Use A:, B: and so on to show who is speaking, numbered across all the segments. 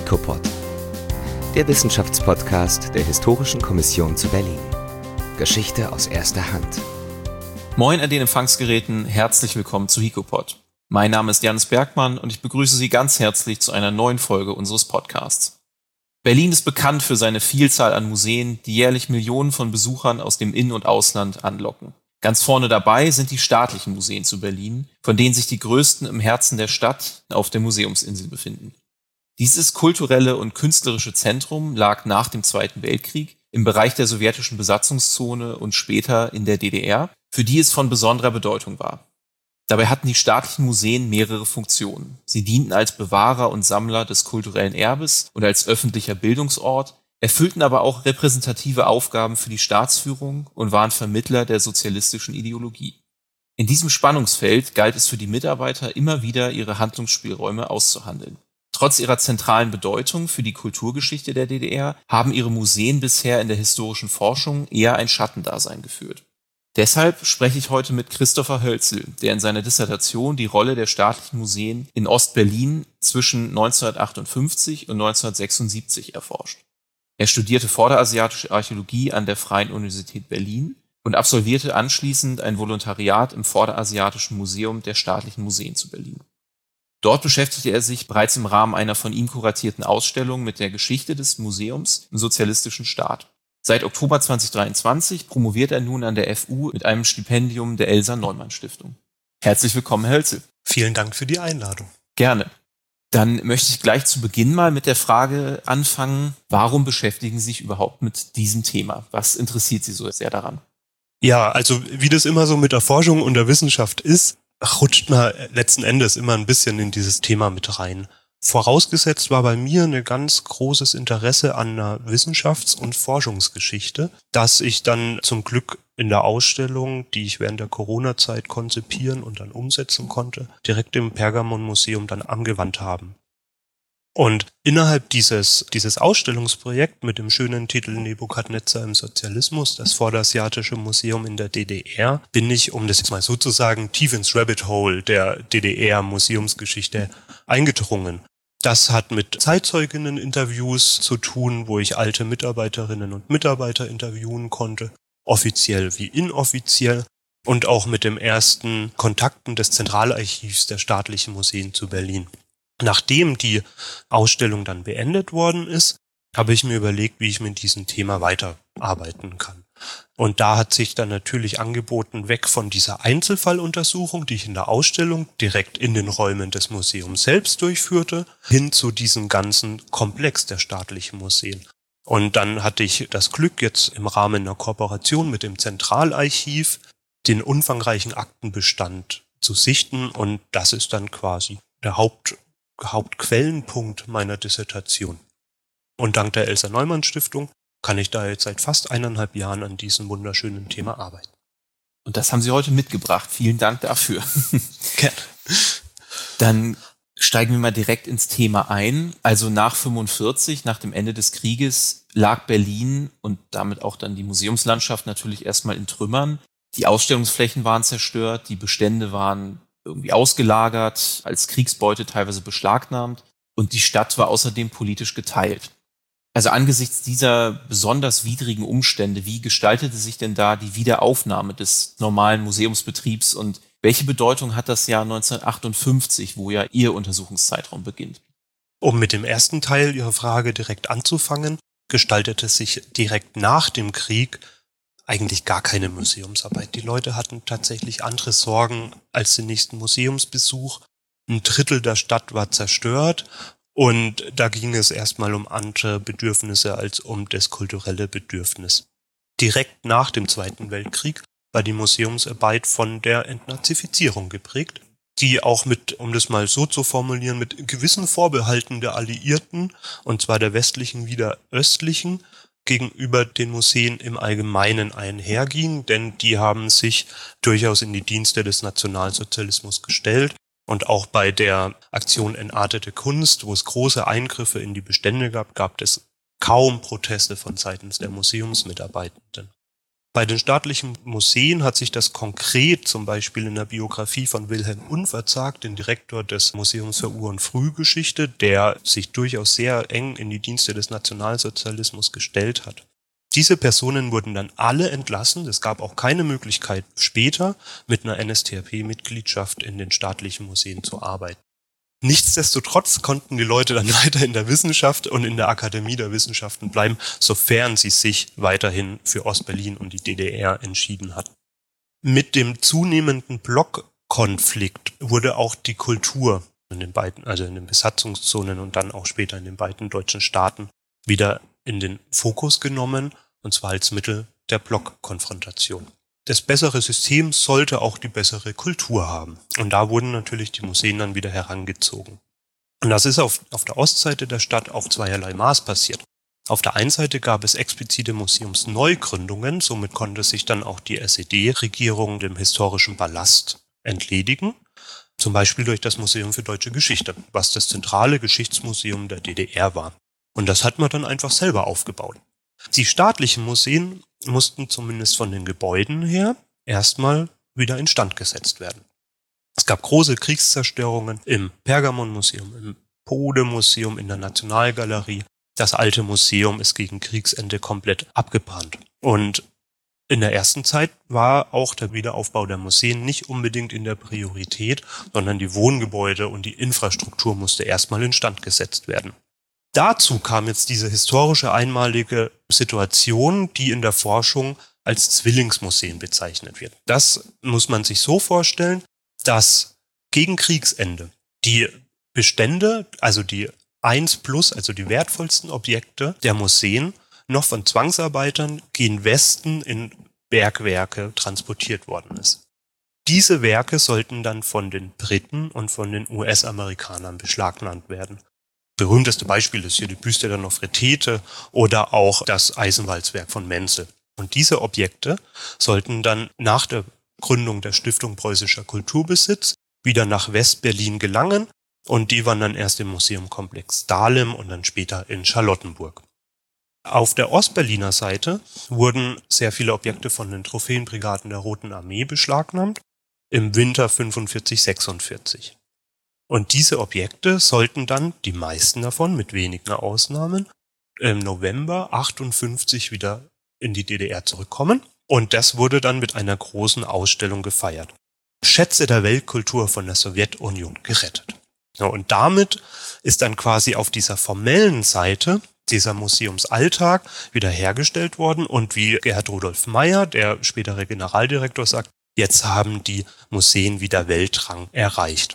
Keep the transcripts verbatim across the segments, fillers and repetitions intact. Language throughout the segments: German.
A: HICOPOD, der Wissenschaftspodcast der Historischen Kommission zu Berlin. Geschichte aus erster Hand.
B: Moin an den Empfangsgeräten, herzlich willkommen zu HICOPOD. Mein Name ist Janis Bergmann und ich begrüße Sie ganz herzlich zu einer neuen Folge unseres Podcasts. Berlin ist bekannt für seine Vielzahl an Museen, die jährlich Millionen von Besuchern aus dem In- und Ausland anlocken. Ganz vorne dabei sind die staatlichen Museen zu Berlin, von denen sich die größten im Herzen der Stadt auf der Museumsinsel befinden. Dieses kulturelle und künstlerische Zentrum lag nach dem Zweiten Weltkrieg im Bereich der sowjetischen Besatzungszone und später in der D D R, für die es von besonderer Bedeutung war. Dabei hatten die staatlichen Museen mehrere Funktionen. Sie dienten als Bewahrer und Sammler des kulturellen Erbes und als öffentlicher Bildungsort, erfüllten aber auch repräsentative Aufgaben für die Staatsführung und waren Vermittler der sozialistischen Ideologie. In diesem Spannungsfeld galt es für die Mitarbeiter immer wieder, ihre Handlungsspielräume auszuhandeln. Trotz ihrer zentralen Bedeutung für die Kulturgeschichte der D D R haben ihre Museen bisher in der historischen Forschung eher ein Schattendasein geführt. Deshalb spreche ich heute mit Christopher Hölzel, der in seiner Dissertation die Rolle der staatlichen Museen in Ostberlin zwischen neunzehnhundertachtundfünfzig und neunzehnhundertsechsundsiebzig erforscht. Er studierte Vorderasiatische Archäologie an der Freien Universität Berlin und absolvierte anschließend ein Volontariat im Vorderasiatischen Museum der Staatlichen Museen zu Berlin. Dort beschäftigte er sich bereits im Rahmen einer von ihm kuratierten Ausstellung mit der Geschichte des Museums im sozialistischen Staat. Seit Oktober zweitausenddreiundzwanzig promoviert er nun an der F U mit einem Stipendium der Elsa-Neumann-Stiftung. Herzlich willkommen, Herr Hölzel.
C: Vielen Dank für die Einladung.
B: Gerne. Dann möchte ich gleich zu Beginn mal mit der Frage anfangen, warum beschäftigen Sie sich überhaupt mit diesem Thema? Was interessiert Sie so sehr daran?
C: Ja, also wie das immer so mit der Forschung und der Wissenschaft ist, rutscht man letzten Endes immer ein bisschen in dieses Thema mit rein. Vorausgesetzt war bei mir ein ganz großes Interesse an der Wissenschafts- und Forschungsgeschichte, das ich dann zum Glück in der Ausstellung, die ich während der Corona-Zeit konzipieren und dann umsetzen konnte, direkt im Pergamon-Museum dann angewandt haben. Und innerhalb dieses, dieses Ausstellungsprojekt mit dem schönen Titel Nebukadnezar im Sozialismus, das Vorderasiatische Museum in der D D R, bin ich, um das jetzt mal sozusagen tief ins Rabbit Hole der D D R-Museumsgeschichte eingedrungen. Das hat mit Zeitzeuginnen-Interviews zu tun, wo ich alte Mitarbeiterinnen und Mitarbeiter interviewen konnte, offiziell wie inoffiziell, und auch mit dem ersten Kontakten des Zentralarchivs der staatlichen Museen zu Berlin. Nachdem die Ausstellung dann beendet worden ist, habe ich mir überlegt, wie ich mit diesem Thema weiterarbeiten kann. Und da hat sich dann natürlich angeboten, weg von dieser Einzelfalluntersuchung, die ich in der Ausstellung direkt in den Räumen des Museums selbst durchführte, hin zu diesem ganzen Komplex der staatlichen Museen. Und dann hatte ich das Glück, jetzt im Rahmen einer Kooperation mit dem Zentralarchiv den umfangreichen Aktenbestand zu sichten, und das ist dann quasi der Haupt Hauptquellenpunkt meiner Dissertation. Und dank der Elsa-Neumann-Stiftung kann ich da jetzt seit fast eineinhalb Jahren an diesem wunderschönen Thema arbeiten.
B: Und das haben Sie heute mitgebracht. Vielen Dank dafür.
C: Gerne.
B: Dann steigen wir mal direkt ins Thema ein. Also nach fünfundvierzig, nach dem Ende des Krieges, lag Berlin und damit auch dann die Museumslandschaft natürlich erstmal in Trümmern. Die Ausstellungsflächen waren zerstört, die Bestände waren irgendwie ausgelagert, als Kriegsbeute teilweise beschlagnahmt, und die Stadt war außerdem politisch geteilt. Also angesichts dieser besonders widrigen Umstände, wie gestaltete sich denn da die Wiederaufnahme des normalen Museumsbetriebs und welche Bedeutung hat das Jahr neunzehnhundertachtundfünfzig, wo ja Ihr Untersuchungszeitraum beginnt?
C: Um mit dem ersten Teil Ihrer Frage direkt anzufangen, gestaltete sich direkt nach dem Krieg eigentlich gar keine Museumsarbeit. Die Leute hatten tatsächlich andere Sorgen als den nächsten Museumsbesuch. Ein Drittel der Stadt war zerstört, und da ging es erstmal um andere Bedürfnisse als um das kulturelle Bedürfnis. Direkt nach dem Zweiten Weltkrieg war die Museumsarbeit von der Entnazifizierung geprägt, die auch mit, um das mal so zu formulieren, mit gewissen Vorbehalten der Alliierten, und zwar der westlichen wie der östlichen, gegenüber den Museen im Allgemeinen einherging, denn die haben sich durchaus in die Dienste des Nationalsozialismus gestellt, und auch bei der Aktion Entartete Kunst, wo es große Eingriffe in die Bestände gab, gab es kaum Proteste von seitens der Museumsmitarbeitenden. Bei den staatlichen Museen hat sich das konkret zum Beispiel in der Biografie von Wilhelm Unverzagt, dem Direktor des Museums für Ur- und Frühgeschichte, der sich durchaus sehr eng in die Dienste des Nationalsozialismus gestellt hat. Diese Personen wurden dann alle entlassen. Es gab auch keine Möglichkeit, später mit einer N S D A P-Mitgliedschaft in den staatlichen Museen zu arbeiten. Nichtsdestotrotz konnten die Leute dann weiter in der Wissenschaft und in der Akademie der Wissenschaften bleiben, sofern sie sich weiterhin für Ostberlin und die D D R entschieden hatten. Mit dem zunehmenden Blockkonflikt wurde auch die Kultur in den beiden, also in den Besatzungszonen und dann auch später in den beiden deutschen Staaten wieder in den Fokus genommen, und zwar als Mittel der Blockkonfrontation. Das bessere System sollte auch die bessere Kultur haben. Und da wurden natürlich die Museen dann wieder herangezogen. Und das ist auf, auf der Ostseite der Stadt auf zweierlei Maß passiert. Auf der einen Seite gab es explizite Museumsneugründungen, somit konnte sich dann auch die S E D-Regierung dem historischen Ballast entledigen. Zum Beispiel durch das Museum für Deutsche Geschichte, was das zentrale Geschichtsmuseum der D D R war. Und das hat man dann einfach selber aufgebaut. Die staatlichen Museen mussten zumindest von den Gebäuden her erstmal wieder instand gesetzt werden. Es gab große Kriegszerstörungen im Pergamonmuseum, im Bode-Museum, in der Nationalgalerie. Das alte Museum ist gegen Kriegsende komplett abgebrannt. Und in der ersten Zeit war auch der Wiederaufbau der Museen nicht unbedingt in der Priorität, sondern die Wohngebäude und die Infrastruktur musste erstmal instand gesetzt werden. Dazu kam jetzt diese historische einmalige Situation, die in der Forschung als Zwillingsmuseen bezeichnet wird. Das muss man sich so vorstellen, dass gegen Kriegsende die Bestände, also die eins plus, also die wertvollsten Objekte der Museen, noch von Zwangsarbeitern gen Westen in Bergwerke transportiert worden ist. Diese Werke sollten dann von den Briten und von den U S-Amerikanern beschlagnahmt werden. Berühmteste Beispiel ist hier die Büste der Nofretete oder auch das Eisenwalzwerk von Menzel. Und diese Objekte sollten dann nach der Gründung der Stiftung Preußischer Kulturbesitz wieder nach West-Berlin gelangen und die waren dann erst im Museumkomplex Dahlem und dann später in Charlottenburg. Auf der Ostberliner Seite wurden sehr viele Objekte von den Trophäenbrigaden der Roten Armee beschlagnahmt im Winter fünfundvierzig sechsundvierzig. Und diese Objekte sollten dann, die meisten davon, mit wenigen Ausnahmen, im November achtundfünfzig wieder in die D D R zurückkommen. Und das wurde dann mit einer großen Ausstellung gefeiert. Schätze der Weltkultur von der Sowjetunion gerettet. Ja, und damit ist dann quasi auf dieser formellen Seite dieser Museumsalltag wiederhergestellt worden. Und wie Gerhard Rudolf Meyer, der spätere Generaldirektor, sagt, jetzt haben die Museen wieder Weltrang erreicht.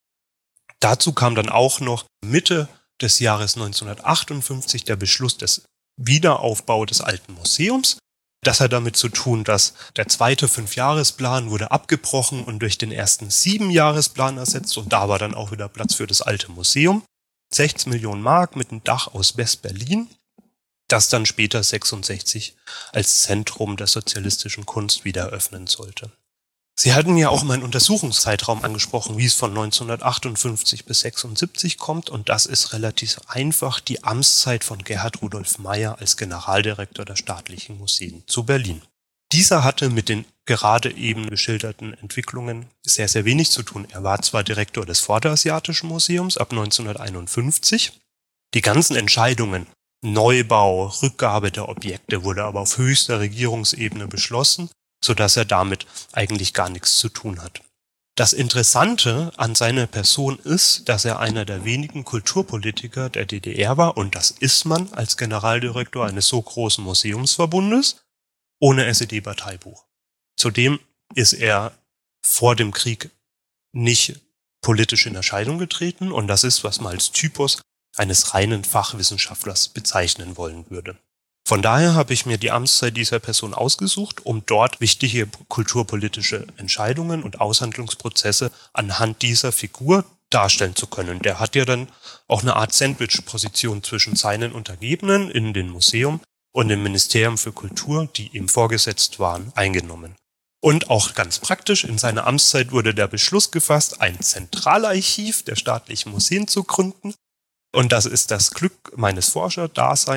C: Dazu kam dann auch noch Mitte des Jahres neunzehnhundertachtundfünfzig der Beschluss des Wiederaufbaus des alten Museums. Das hat damit zu tun, dass der zweite Fünfjahresplan wurde abgebrochen und durch den ersten Siebenjahresplan ersetzt und da war dann auch wieder Platz für das alte Museum. sechzehn Millionen Mark mit einem Dach aus West-Berlin, das dann später sechsundsechzig als Zentrum der sozialistischen Kunst wieder eröffnen sollte. Sie hatten ja auch mal einen Untersuchungszeitraum angesprochen, wie es von neunzehnhundertachtundfünfzig bis sechsundsiebzig kommt. Und das ist relativ einfach die Amtszeit von Gerhard Rudolf Meyer als Generaldirektor der staatlichen Museen zu Berlin. Dieser hatte mit den gerade eben geschilderten Entwicklungen sehr, sehr wenig zu tun. Er war zwar Direktor des Vorderasiatischen Museums ab neunzehnhunderteinundfünfzig. Die ganzen Entscheidungen, Neubau, Rückgabe der Objekte, wurde aber auf höchster Regierungsebene beschlossen, sodass er damit eigentlich gar nichts zu tun hat. Das Interessante an seiner Person ist, dass er einer der wenigen Kulturpolitiker der D D R war, und das ist man als Generaldirektor eines so großen Museumsverbundes, ohne S E D-Parteibuch. Zudem ist er vor dem Krieg nicht politisch in Erscheinung getreten, und das ist, was man als Typus eines reinen Fachwissenschaftlers bezeichnen wollen würde. Von daher habe ich mir die Amtszeit dieser Person ausgesucht, um dort wichtige kulturpolitische Entscheidungen und Aushandlungsprozesse anhand dieser Figur darstellen zu können. Der hat ja dann auch eine Art Sandwich-Position zwischen seinen Untergebenen in dem Museum und dem Ministerium für Kultur, die ihm vorgesetzt waren, eingenommen. Und auch ganz praktisch, in seiner Amtszeit wurde der Beschluss gefasst, ein Zentralarchiv der staatlichen Museen zu gründen. Und das ist das Glück meines Forscherdaseins,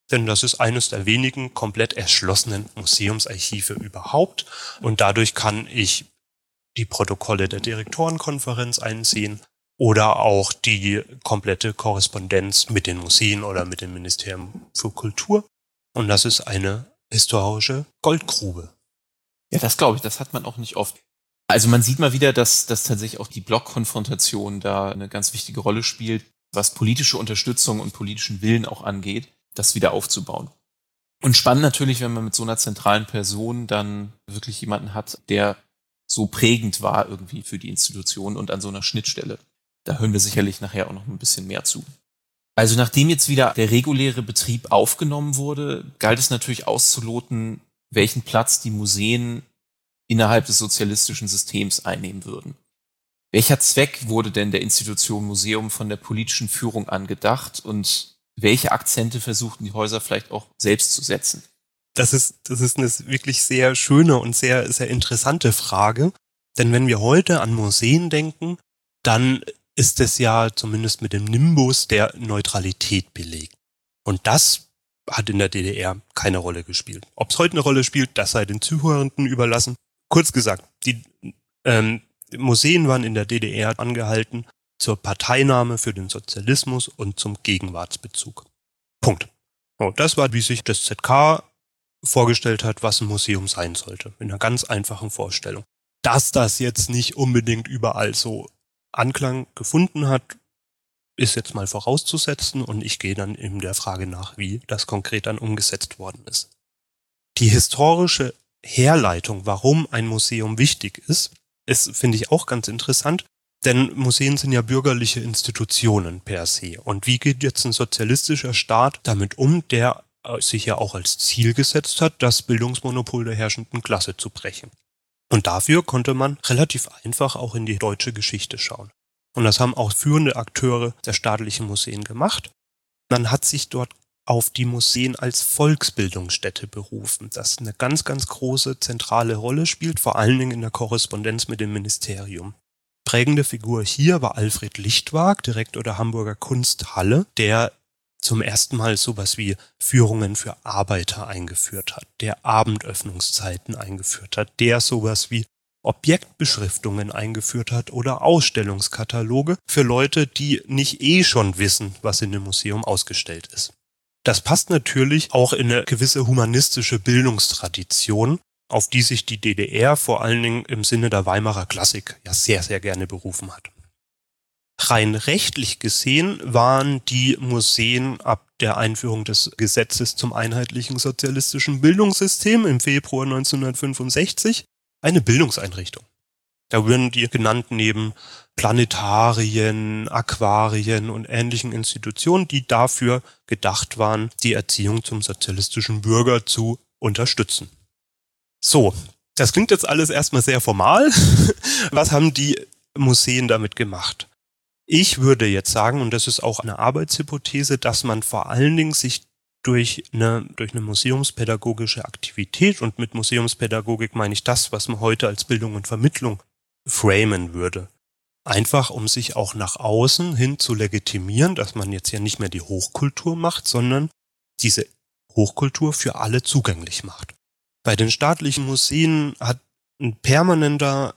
C: denn das ist eines der wenigen komplett erschlossenen Museumsarchive überhaupt. Und dadurch kann ich die Protokolle der Direktorenkonferenz einsehen oder auch die komplette Korrespondenz mit den Museen oder mit dem Ministerium für Kultur. Und das ist eine historische Goldgrube.
B: Ja, das glaube ich, das hat man auch nicht oft. Also man sieht mal wieder, dass, dass tatsächlich auch die Blockkonfrontation da eine ganz wichtige Rolle spielt, was politische Unterstützung und politischen Willen auch angeht, das wieder aufzubauen. Und spannend natürlich, wenn man mit so einer zentralen Person dann wirklich jemanden hat, der so prägend war irgendwie für die Institution und an so einer Schnittstelle. Da hören wir sicherlich nachher auch noch ein bisschen mehr zu. Also nachdem jetzt wieder der reguläre Betrieb aufgenommen wurde, galt es natürlich auszuloten, welchen Platz die Museen innerhalb des sozialistischen Systems einnehmen würden. Welcher Zweck wurde denn der Institution Museum von der politischen Führung angedacht und welche Akzente versuchten die Häuser vielleicht auch selbst zu setzen?
C: Das ist, das ist eine wirklich sehr schöne und sehr, sehr interessante Frage. Denn wenn wir heute an Museen denken, dann ist es ja zumindest mit dem Nimbus der Neutralität belegt. Und das hat in der D D R keine Rolle gespielt. Ob es heute eine Rolle spielt, das sei den Zuhörenden überlassen. Kurz gesagt, die ähm, Museen waren in der D D R angehalten zur Parteinahme für den Sozialismus und zum Gegenwartsbezug. Punkt. Und das war, wie sich das Z K vorgestellt hat, was ein Museum sein sollte. Mit einer ganz einfachen Vorstellung. Dass das jetzt nicht unbedingt überall so Anklang gefunden hat, ist jetzt mal vorauszusetzen und ich gehe dann eben der Frage nach, wie das konkret dann umgesetzt worden ist. Die historische Herleitung, warum ein Museum wichtig ist, ist, finde ich, auch ganz interessant, denn Museen sind ja bürgerliche Institutionen per se. Und wie geht jetzt ein sozialistischer Staat damit um, der sich ja auch als Ziel gesetzt hat, das Bildungsmonopol der herrschenden Klasse zu brechen? Und dafür konnte man relativ einfach auch in die deutsche Geschichte schauen. Und das haben auch führende Akteure der staatlichen Museen gemacht. Man hat sich dort auf die Museen als Volksbildungsstätte berufen, das eine ganz, ganz große zentrale Rolle spielt, vor allen Dingen in der Korrespondenz mit dem Ministerium. Prägende Figur hier war Alfred Lichtwag, Direktor der Hamburger Kunsthalle, der zum ersten Mal sowas wie Führungen für Arbeiter eingeführt hat, der Abendöffnungszeiten eingeführt hat, der sowas wie Objektbeschriftungen eingeführt hat oder Ausstellungskataloge für Leute, die nicht eh schon wissen, was in dem Museum ausgestellt ist. Das passt natürlich auch in eine gewisse humanistische Bildungstradition, auf die sich die D D R vor allen Dingen im Sinne der Weimarer Klassik ja sehr, sehr gerne berufen hat. Rein rechtlich gesehen waren die Museen ab der Einführung des Gesetzes zum einheitlichen sozialistischen Bildungssystem im Februar neunzehnhundertfünfundsechzig eine Bildungseinrichtung. Da würden die genannt neben Planetarien, Aquarien und ähnlichen Institutionen, die dafür gedacht waren, die Erziehung zum sozialistischen Bürger zu unterstützen. So, das klingt jetzt alles erstmal sehr formal. Was haben die Museen damit gemacht? Ich würde jetzt sagen, und das ist auch eine Arbeitshypothese, dass man vor allen Dingen sich durch eine, durch eine museumspädagogische Aktivität, und mit Museumspädagogik meine ich das, was man heute als Bildung und Vermittlung framen würde. Einfach, um sich auch nach außen hin zu legitimieren, dass man jetzt ja nicht mehr die Hochkultur macht, sondern diese Hochkultur für alle zugänglich macht. Bei den staatlichen Museen hat ein permanenter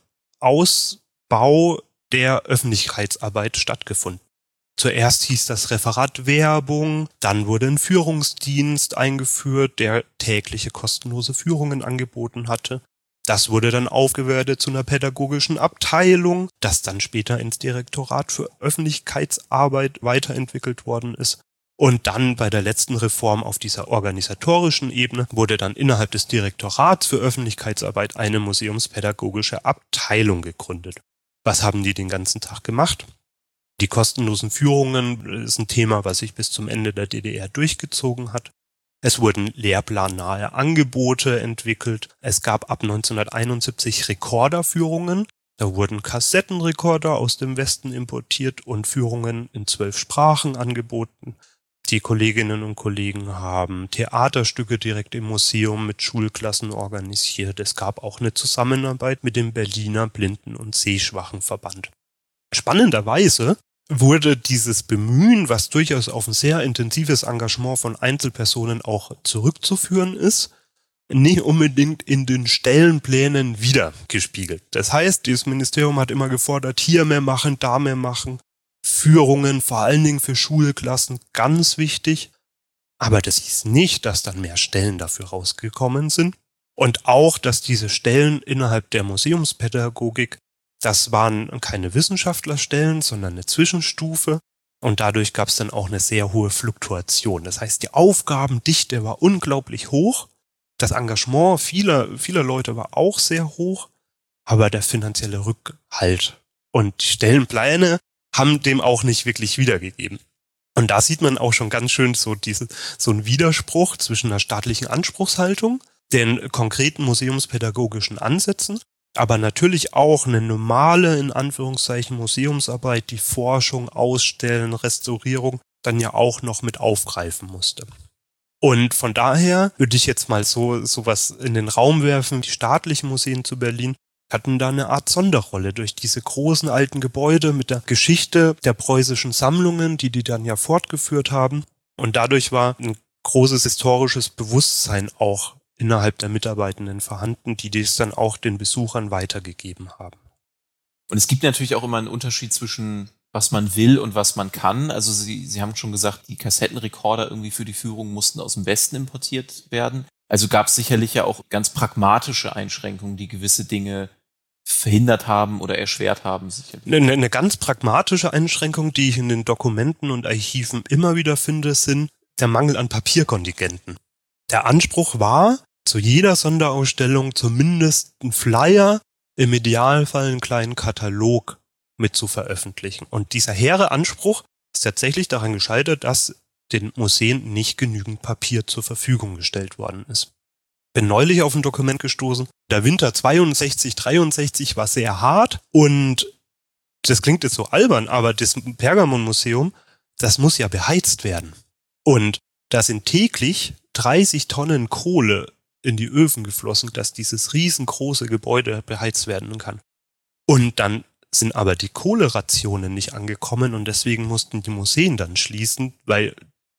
C: Ausbau der Öffentlichkeitsarbeit stattgefunden. Zuerst hieß das Referat Werbung, dann wurde ein Führungsdienst eingeführt, der tägliche kostenlose Führungen angeboten hatte. Das wurde dann aufgewertet zu einer pädagogischen Abteilung, das dann später ins Direktorat für Öffentlichkeitsarbeit weiterentwickelt worden ist. Und dann bei der letzten Reform auf dieser organisatorischen Ebene wurde dann innerhalb des Direktorats für Öffentlichkeitsarbeit eine museumspädagogische Abteilung gegründet. Was haben die den ganzen Tag gemacht? Die kostenlosen Führungen ist ein Thema, was sich bis zum Ende der D D R durchgezogen hat. Es wurden lehrplannahe Angebote entwickelt. Es gab ab neunzehnhunderteinundsiebzig Rekorderführungen. Da wurden Kassettenrekorder aus dem Westen importiert und Führungen in zwölf Sprachen angeboten. Die Kolleginnen und Kollegen haben Theaterstücke direkt im Museum mit Schulklassen organisiert. Es gab auch eine Zusammenarbeit mit dem Berliner Blinden- und Sehschwachenverband. Spannenderweise wurde dieses Bemühen, was durchaus auf ein sehr intensives Engagement von Einzelpersonen auch zurückzuführen ist, nicht unbedingt in den Stellenplänen wiedergespiegelt. Das heißt, das Ministerium hat immer gefordert, hier mehr machen, da mehr machen. Führungen, vor allen Dingen für Schulklassen, ganz wichtig. Aber das hieß nicht, dass dann mehr Stellen dafür rausgekommen sind. Und auch, dass diese Stellen innerhalb der Museumspädagogik, das waren keine Wissenschaftlerstellen, sondern eine Zwischenstufe. Und dadurch gab es dann auch eine sehr hohe Fluktuation. Das heißt, die Aufgabendichte war unglaublich hoch. Das Engagement vieler, vieler Leute war auch sehr hoch. Aber der finanzielle Rückhalt und die Stellenpläne haben dem auch nicht wirklich wiedergegeben. Und da sieht man auch schon ganz schön so diese, so einen Widerspruch zwischen einer staatlichen Anspruchshaltung, den konkreten museumspädagogischen Ansätzen, aber natürlich auch eine normale, in Anführungszeichen, Museumsarbeit, die Forschung, Ausstellen, Restaurierung dann ja auch noch mit aufgreifen musste. Und von daher würde ich jetzt mal so sowas in den Raum werfen, die staatlichen Museen zu Berlin hatten da eine Art Sonderrolle durch diese großen alten Gebäude mit der Geschichte der preußischen Sammlungen, die die dann ja fortgeführt haben. Und dadurch war ein großes historisches Bewusstsein auch innerhalb der Mitarbeitenden vorhanden, die das dann auch den Besuchern weitergegeben haben.
B: Und es gibt natürlich auch immer einen Unterschied zwischen was man will und was man kann. Also Sie, Sie haben schon gesagt, die Kassettenrekorder irgendwie für die Führung mussten aus dem Westen importiert werden. Also gab es sicherlich ja auch ganz pragmatische Einschränkungen, die gewisse Dinge verhindert haben oder erschwert haben. Sicherlich.
C: Eine, eine ganz pragmatische Einschränkung, die ich in den Dokumenten und Archiven immer wieder finde, sind der Mangel an Papierkontingenten. Der Anspruch war, zu jeder Sonderausstellung zumindest einen Flyer, im Idealfall einen kleinen Katalog mit zu veröffentlichen. Und dieser hehre Anspruch ist tatsächlich daran gescheitert, dass den Museen nicht genügend Papier zur Verfügung gestellt worden ist. Bin neulich auf ein Dokument gestoßen. Der Winter zweiundsechzig, dreiundsechzig war sehr hart und das klingt jetzt so albern, aber das Pergamon-Museum, das muss ja beheizt werden. Und da sind täglich dreißig Tonnen Kohle in die Öfen geflossen, dass dieses riesengroße Gebäude beheizt werden kann. Und dann sind aber die Kohlerationen nicht angekommen und deswegen mussten die Museen dann schließen, weil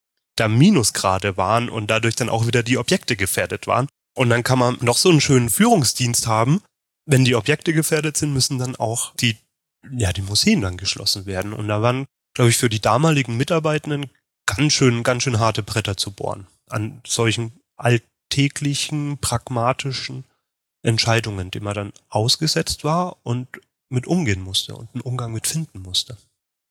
C: da Minusgrade waren und dadurch dann auch wieder die Objekte gefährdet waren. Und dann kann man noch so einen schönen Führungsdienst haben. Wenn die Objekte gefährdet sind, müssen dann auch die, ja, die Museen dann geschlossen werden. Und da waren, glaube ich, für die damaligen Mitarbeitenden ganz schön, ganz schön harte Bretter zu bohren. An solchen alltäglichen, pragmatischen Entscheidungen, die man dann ausgesetzt war und mit umgehen musste und einen Umgang mit finden musste.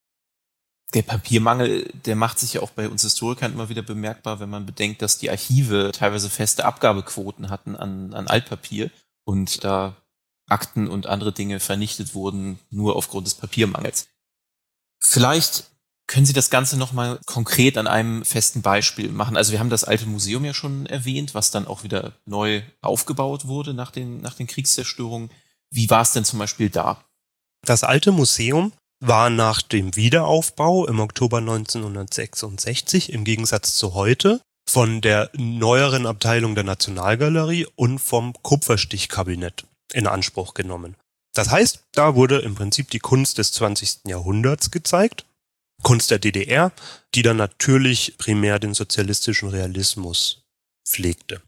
B: Der Papiermangel, der macht sich ja auch bei uns Historikern immer wieder bemerkbar, wenn man bedenkt, dass die Archive teilweise feste Abgabequoten hatten an, an Altpapier und da Akten und andere Dinge vernichtet wurden, nur aufgrund des Papiermangels. Vielleicht können Sie das Ganze nochmal konkret an einem festen Beispiel machen. Also wir haben das alte Museum ja schon erwähnt, was dann auch wieder neu aufgebaut wurde nach den, nach den Kriegszerstörungen. Wie war es denn zum Beispiel da?
C: Das alte Museum war nach dem Wiederaufbau im Oktober neunzehnhundertsechsundsechzig im Gegensatz zu heute von der neueren Abteilung der Nationalgalerie und vom Kupferstichkabinett in Anspruch genommen. Das heißt, da wurde im Prinzip die Kunst des zwanzigsten Jahrhunderts gezeigt, Kunst der D D R, die dann natürlich primär den sozialistischen Realismus pflegte.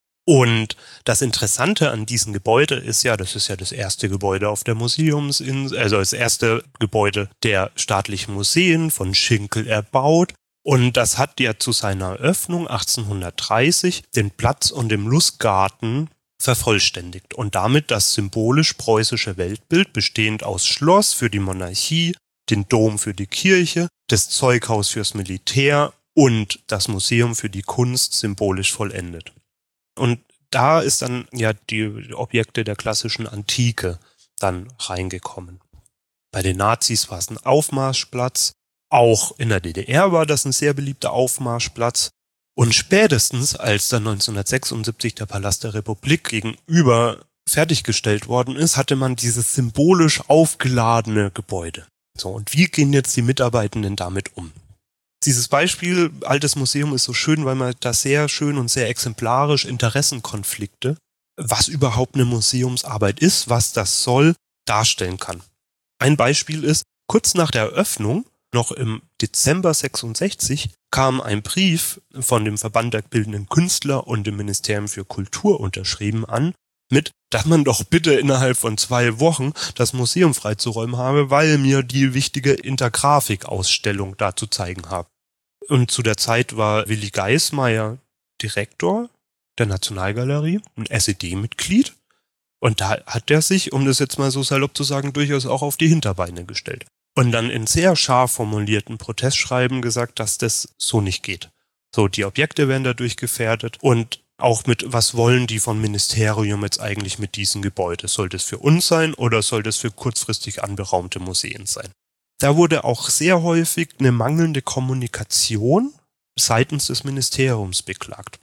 C: Und das Interessante an diesem Gebäude ist ja, das ist ja das erste Gebäude auf der Museumsinsel, also das erste Gebäude der staatlichen Museen von Schinkel erbaut. Und das hat ja zu seiner Eröffnung achtzehnhundertdreißig den Platz und den Lustgarten vervollständigt und damit das symbolisch-preußische Weltbild bestehend aus Schloss für die Monarchie, den Dom für die Kirche, das Zeughaus fürs Militär und das Museum für die Kunst symbolisch vollendet. Und da ist dann ja die Objekte der klassischen Antike dann reingekommen. Bei den Nazis war es ein Aufmarschplatz. Auch in der D D R war das ein sehr beliebter Aufmarschplatz. Und spätestens, als dann neunzehnhundertsechsundsiebzig der Palast der Republik gegenüber fertiggestellt worden ist, hatte man dieses symbolisch aufgeladene Gebäude. So, und wie gehen jetzt die Mitarbeitenden damit um? Dieses Beispiel, altes Museum, ist so schön, weil man da sehr schön und sehr exemplarisch Interessenkonflikte, was überhaupt eine Museumsarbeit ist, was das soll, darstellen kann. Ein Beispiel ist, kurz nach der Eröffnung Noch im Dezember sechsundsechzig kam ein Brief von dem Verband der bildenden Künstler und dem Ministerium für Kultur unterschrieben an, mit, dass man doch bitte innerhalb von zwei Wochen das Museum freizuräumen habe, weil mir die wichtige Intergrafik-Ausstellung da zu zeigen habe. Und zu der Zeit war Willi Geismeier Direktor der Nationalgalerie, ein S E D-Mitglied. Und da hat er sich, um das jetzt mal so salopp zu sagen, durchaus auch auf die Hinterbeine gestellt. Und dann in sehr scharf formulierten Protestschreiben gesagt, dass das so nicht geht. So, die Objekte werden dadurch gefährdet und auch mit, was wollen die vom Ministerium jetzt eigentlich mit diesem Gebäude? Soll das für uns sein oder soll das für kurzfristig anberaumte Museen sein? Da wurde auch sehr häufig eine mangelnde Kommunikation seitens des Ministeriums beklagt.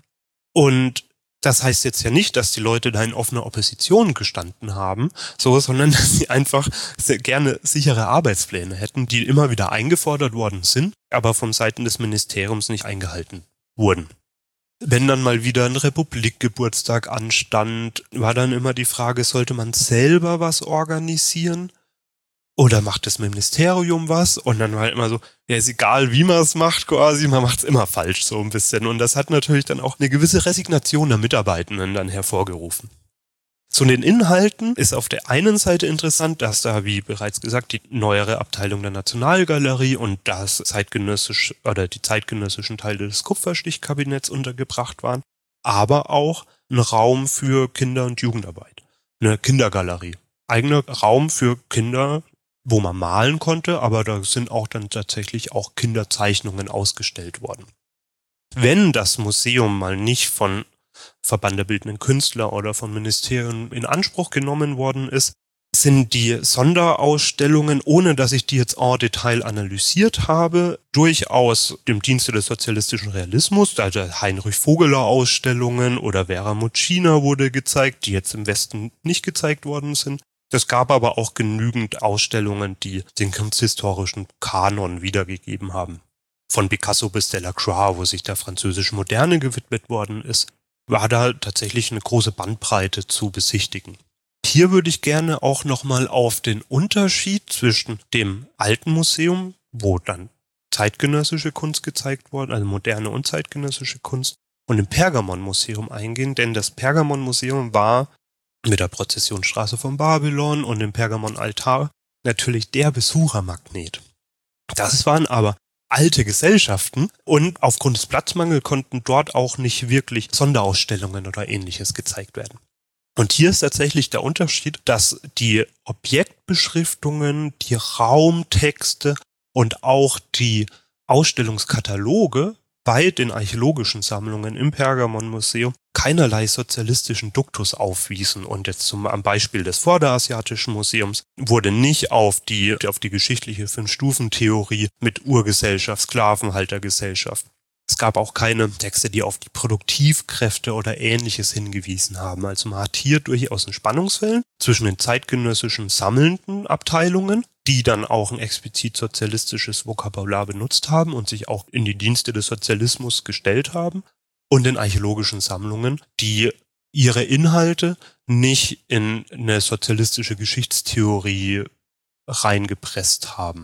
C: Und das heißt jetzt ja nicht, dass die Leute da in offener Opposition gestanden haben, so, sondern dass sie einfach sehr gerne sichere Arbeitspläne hätten, die immer wieder eingefordert worden sind, aber von Seiten des Ministeriums nicht eingehalten wurden. Wenn dann mal wieder ein Republikgeburtstag anstand, war dann immer die Frage, sollte man selber was organisieren? Oder macht das Ministerium was? Und dann war halt immer so, ja, ist egal, wie man es macht quasi, man macht es immer falsch so ein bisschen. Und das hat natürlich dann auch eine gewisse Resignation der Mitarbeitenden dann hervorgerufen. Zu den Inhalten ist auf der einen Seite interessant, dass da, wie bereits gesagt, die neuere Abteilung der Nationalgalerie und das zeitgenössisch oder die zeitgenössischen Teile des Kupferstichkabinetts untergebracht waren, aber auch ein Raum für Kinder- und Jugendarbeit, eine Kindergalerie, eigener Raum für Kinder, wo man malen konnte, aber da sind auch dann tatsächlich auch Kinderzeichnungen ausgestellt worden. Wenn das Museum mal nicht von Verband der bildenden Künstler oder von Ministerien in Anspruch genommen worden ist, sind die Sonderausstellungen, ohne dass ich die jetzt en Detail analysiert habe, durchaus dem Dienste des sozialistischen Realismus, also Heinrich-Vogeler-Ausstellungen oder Vera Muccina wurde gezeigt, die jetzt im Westen nicht gezeigt worden sind. Es gab aber auch genügend Ausstellungen, die den kunsthistorischen Kanon wiedergegeben haben. Von Picasso bis Delacroix, wo sich der französischen Moderne gewidmet worden ist, war da tatsächlich eine große Bandbreite zu besichtigen. Hier würde ich gerne auch nochmal auf den Unterschied zwischen dem alten Museum, wo dann zeitgenössische Kunst gezeigt wurde, also moderne und zeitgenössische Kunst, und dem Pergamonmuseum eingehen, denn das Pergamonmuseum war mit der Prozessionsstraße von Babylon und dem Pergamonaltar natürlich der Besuchermagnet. Das waren aber alte Gesellschaften und aufgrund des Platzmangels konnten dort auch nicht wirklich Sonderausstellungen oder ähnliches gezeigt werden. Und hier ist tatsächlich der Unterschied, dass die Objektbeschriftungen, die Raumtexte und auch die Ausstellungskataloge bei den archäologischen Sammlungen im Pergamonmuseum keinerlei sozialistischen Duktus aufwiesen. Und jetzt zum am Beispiel des Vorderasiatischen Museums wurde nicht auf die, auf die geschichtliche Fünf-Stufen-Theorie mit Urgesellschaft, Sklavenhaltergesellschaft. Es gab auch keine Texte, die auf die Produktivkräfte oder Ähnliches hingewiesen haben. Also man hat hier durchaus ein Spannungsfeld zwischen den zeitgenössischen sammelnden Abteilungen, die dann auch ein explizit sozialistisches Vokabular benutzt haben und sich auch in die Dienste des Sozialismus gestellt haben, und den archäologischen Sammlungen, die ihre Inhalte nicht in eine sozialistische Geschichtstheorie reingepresst haben.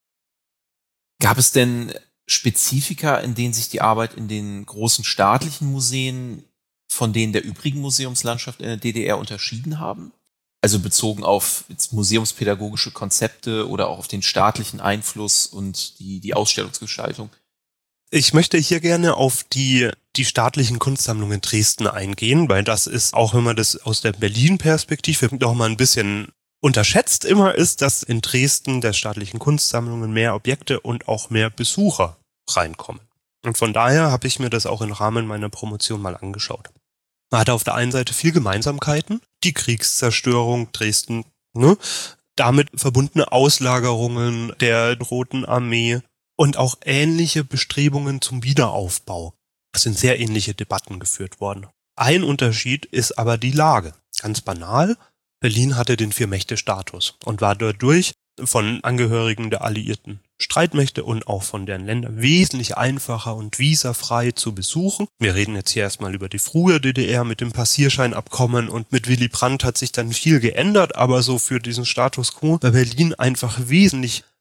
B: Gab es denn Spezifika, in denen sich die Arbeit in den großen staatlichen Museen von denen der übrigen Museumslandschaft in der D D R unterschieden haben? Also bezogen auf jetzt museumspädagogische Konzepte oder auch auf den staatlichen Einfluss und die, die Ausstellungsgestaltung?
C: Ich möchte hier gerne auf die, die staatlichen Kunstsammlungen in Dresden eingehen, weil das ist, auch wenn man das aus der Berlin-Perspektive noch mal ein bisschen unterschätzt immer ist, dass in Dresden der staatlichen Kunstsammlungen mehr Objekte und auch mehr Besucher reinkommen. Und von daher habe ich mir das auch im Rahmen meiner Promotion mal angeschaut. Man hatte auf der einen Seite viel Gemeinsamkeiten, die Kriegszerstörung Dresden, ne, damit verbundene Auslagerungen der Roten Armee und auch ähnliche Bestrebungen zum Wiederaufbau. Es sind sehr ähnliche Debatten geführt worden. Ein Unterschied ist aber die Lage. Ganz banal, Berlin hatte den Vier-Mächte-Status und war dadurch von Angehörigen der alliierten Streitmächte und auch von deren Ländern wesentlich einfacher und visafrei zu besuchen. Wir reden jetzt hier erstmal über die frühe D D R mit dem Passierscheinabkommen, und mit Willy Brandt hat sich dann viel geändert, aber so für diesen Status quo war Berlin einfach wesentlich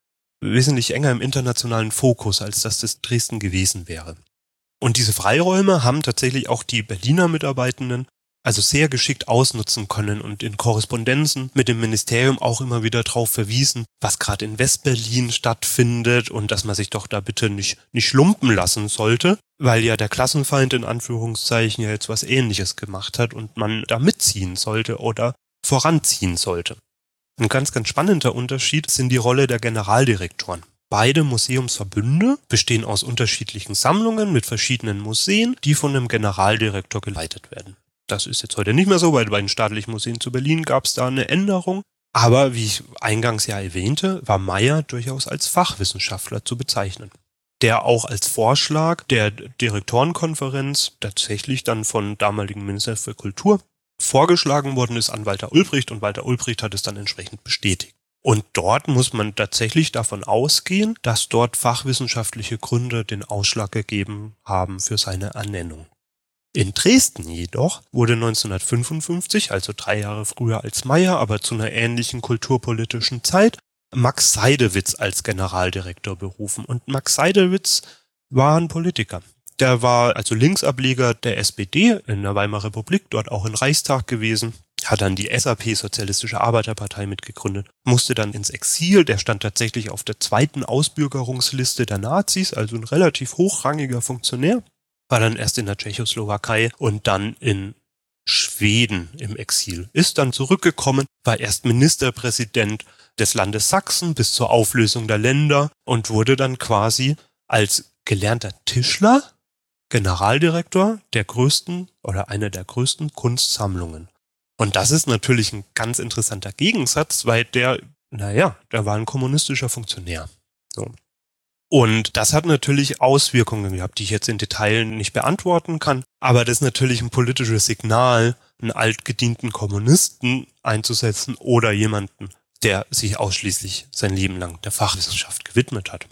C: wesentlich enger im internationalen Fokus, als dass das Dresden gewesen wäre. Und diese Freiräume haben tatsächlich auch die Berliner Mitarbeitenden also sehr geschickt ausnutzen können und in Korrespondenzen mit dem Ministerium auch immer wieder darauf verwiesen, was gerade in Westberlin stattfindet und dass man sich doch da bitte nicht, nicht lumpen lassen sollte, weil ja der Klassenfeind in Anführungszeichen ja jetzt was Ähnliches gemacht hat und man da mitziehen sollte oder voranziehen sollte. Ein ganz, ganz spannender Unterschied sind die Rolle der Generaldirektoren. Beide Museumsverbünde bestehen aus unterschiedlichen Sammlungen mit verschiedenen Museen, die von einem Generaldirektor geleitet werden. Das ist jetzt heute nicht mehr so, weil bei den staatlichen Museen zu Berlin gab es da eine Änderung. Aber wie ich eingangs ja erwähnte, war Meyer durchaus als Fachwissenschaftler zu bezeichnen, der auch als Vorschlag der Direktorenkonferenz tatsächlich dann von damaligen Minister für Kultur vorgeschlagen worden ist an Walter Ulbricht und Walter Ulbricht hat es dann entsprechend bestätigt. Und dort muss man tatsächlich davon ausgehen, dass dort fachwissenschaftliche Gründe den Ausschlag gegeben haben für seine Ernennung. In Dresden jedoch wurde neunzehnhundertfünfundfünfzig, also drei Jahre früher als Meyer, aber zu einer ähnlichen kulturpolitischen Zeit, Max Seidewitz als Generaldirektor berufen. Und Max Seidewitz war ein Politiker. Der war also Linksableger der S P D in der Weimarer Republik, dort auch im Reichstag gewesen, hat dann die S A P, Sozialistische Arbeiterpartei, mitgegründet, musste dann ins Exil, der stand tatsächlich auf der zweiten Ausbürgerungsliste der Nazis, also ein relativ hochrangiger Funktionär, war dann erst in der Tschechoslowakei und dann in Schweden im Exil, ist dann zurückgekommen, war erst Ministerpräsident des Landes Sachsen bis zur Auflösung der Länder und wurde dann quasi als gelernter Tischler Generaldirektor der größten oder einer der größten Kunstsammlungen. Und das ist natürlich ein ganz interessanter Gegensatz, weil der, naja, der war ein kommunistischer Funktionär. So. Und das hat natürlich Auswirkungen gehabt, die ich jetzt in Detail nicht beantworten kann. Aber das ist natürlich ein politisches Signal, einen altgedienten Kommunisten einzusetzen oder jemanden, der sich ausschließlich sein Leben lang der Fachwissenschaft gewidmet hat.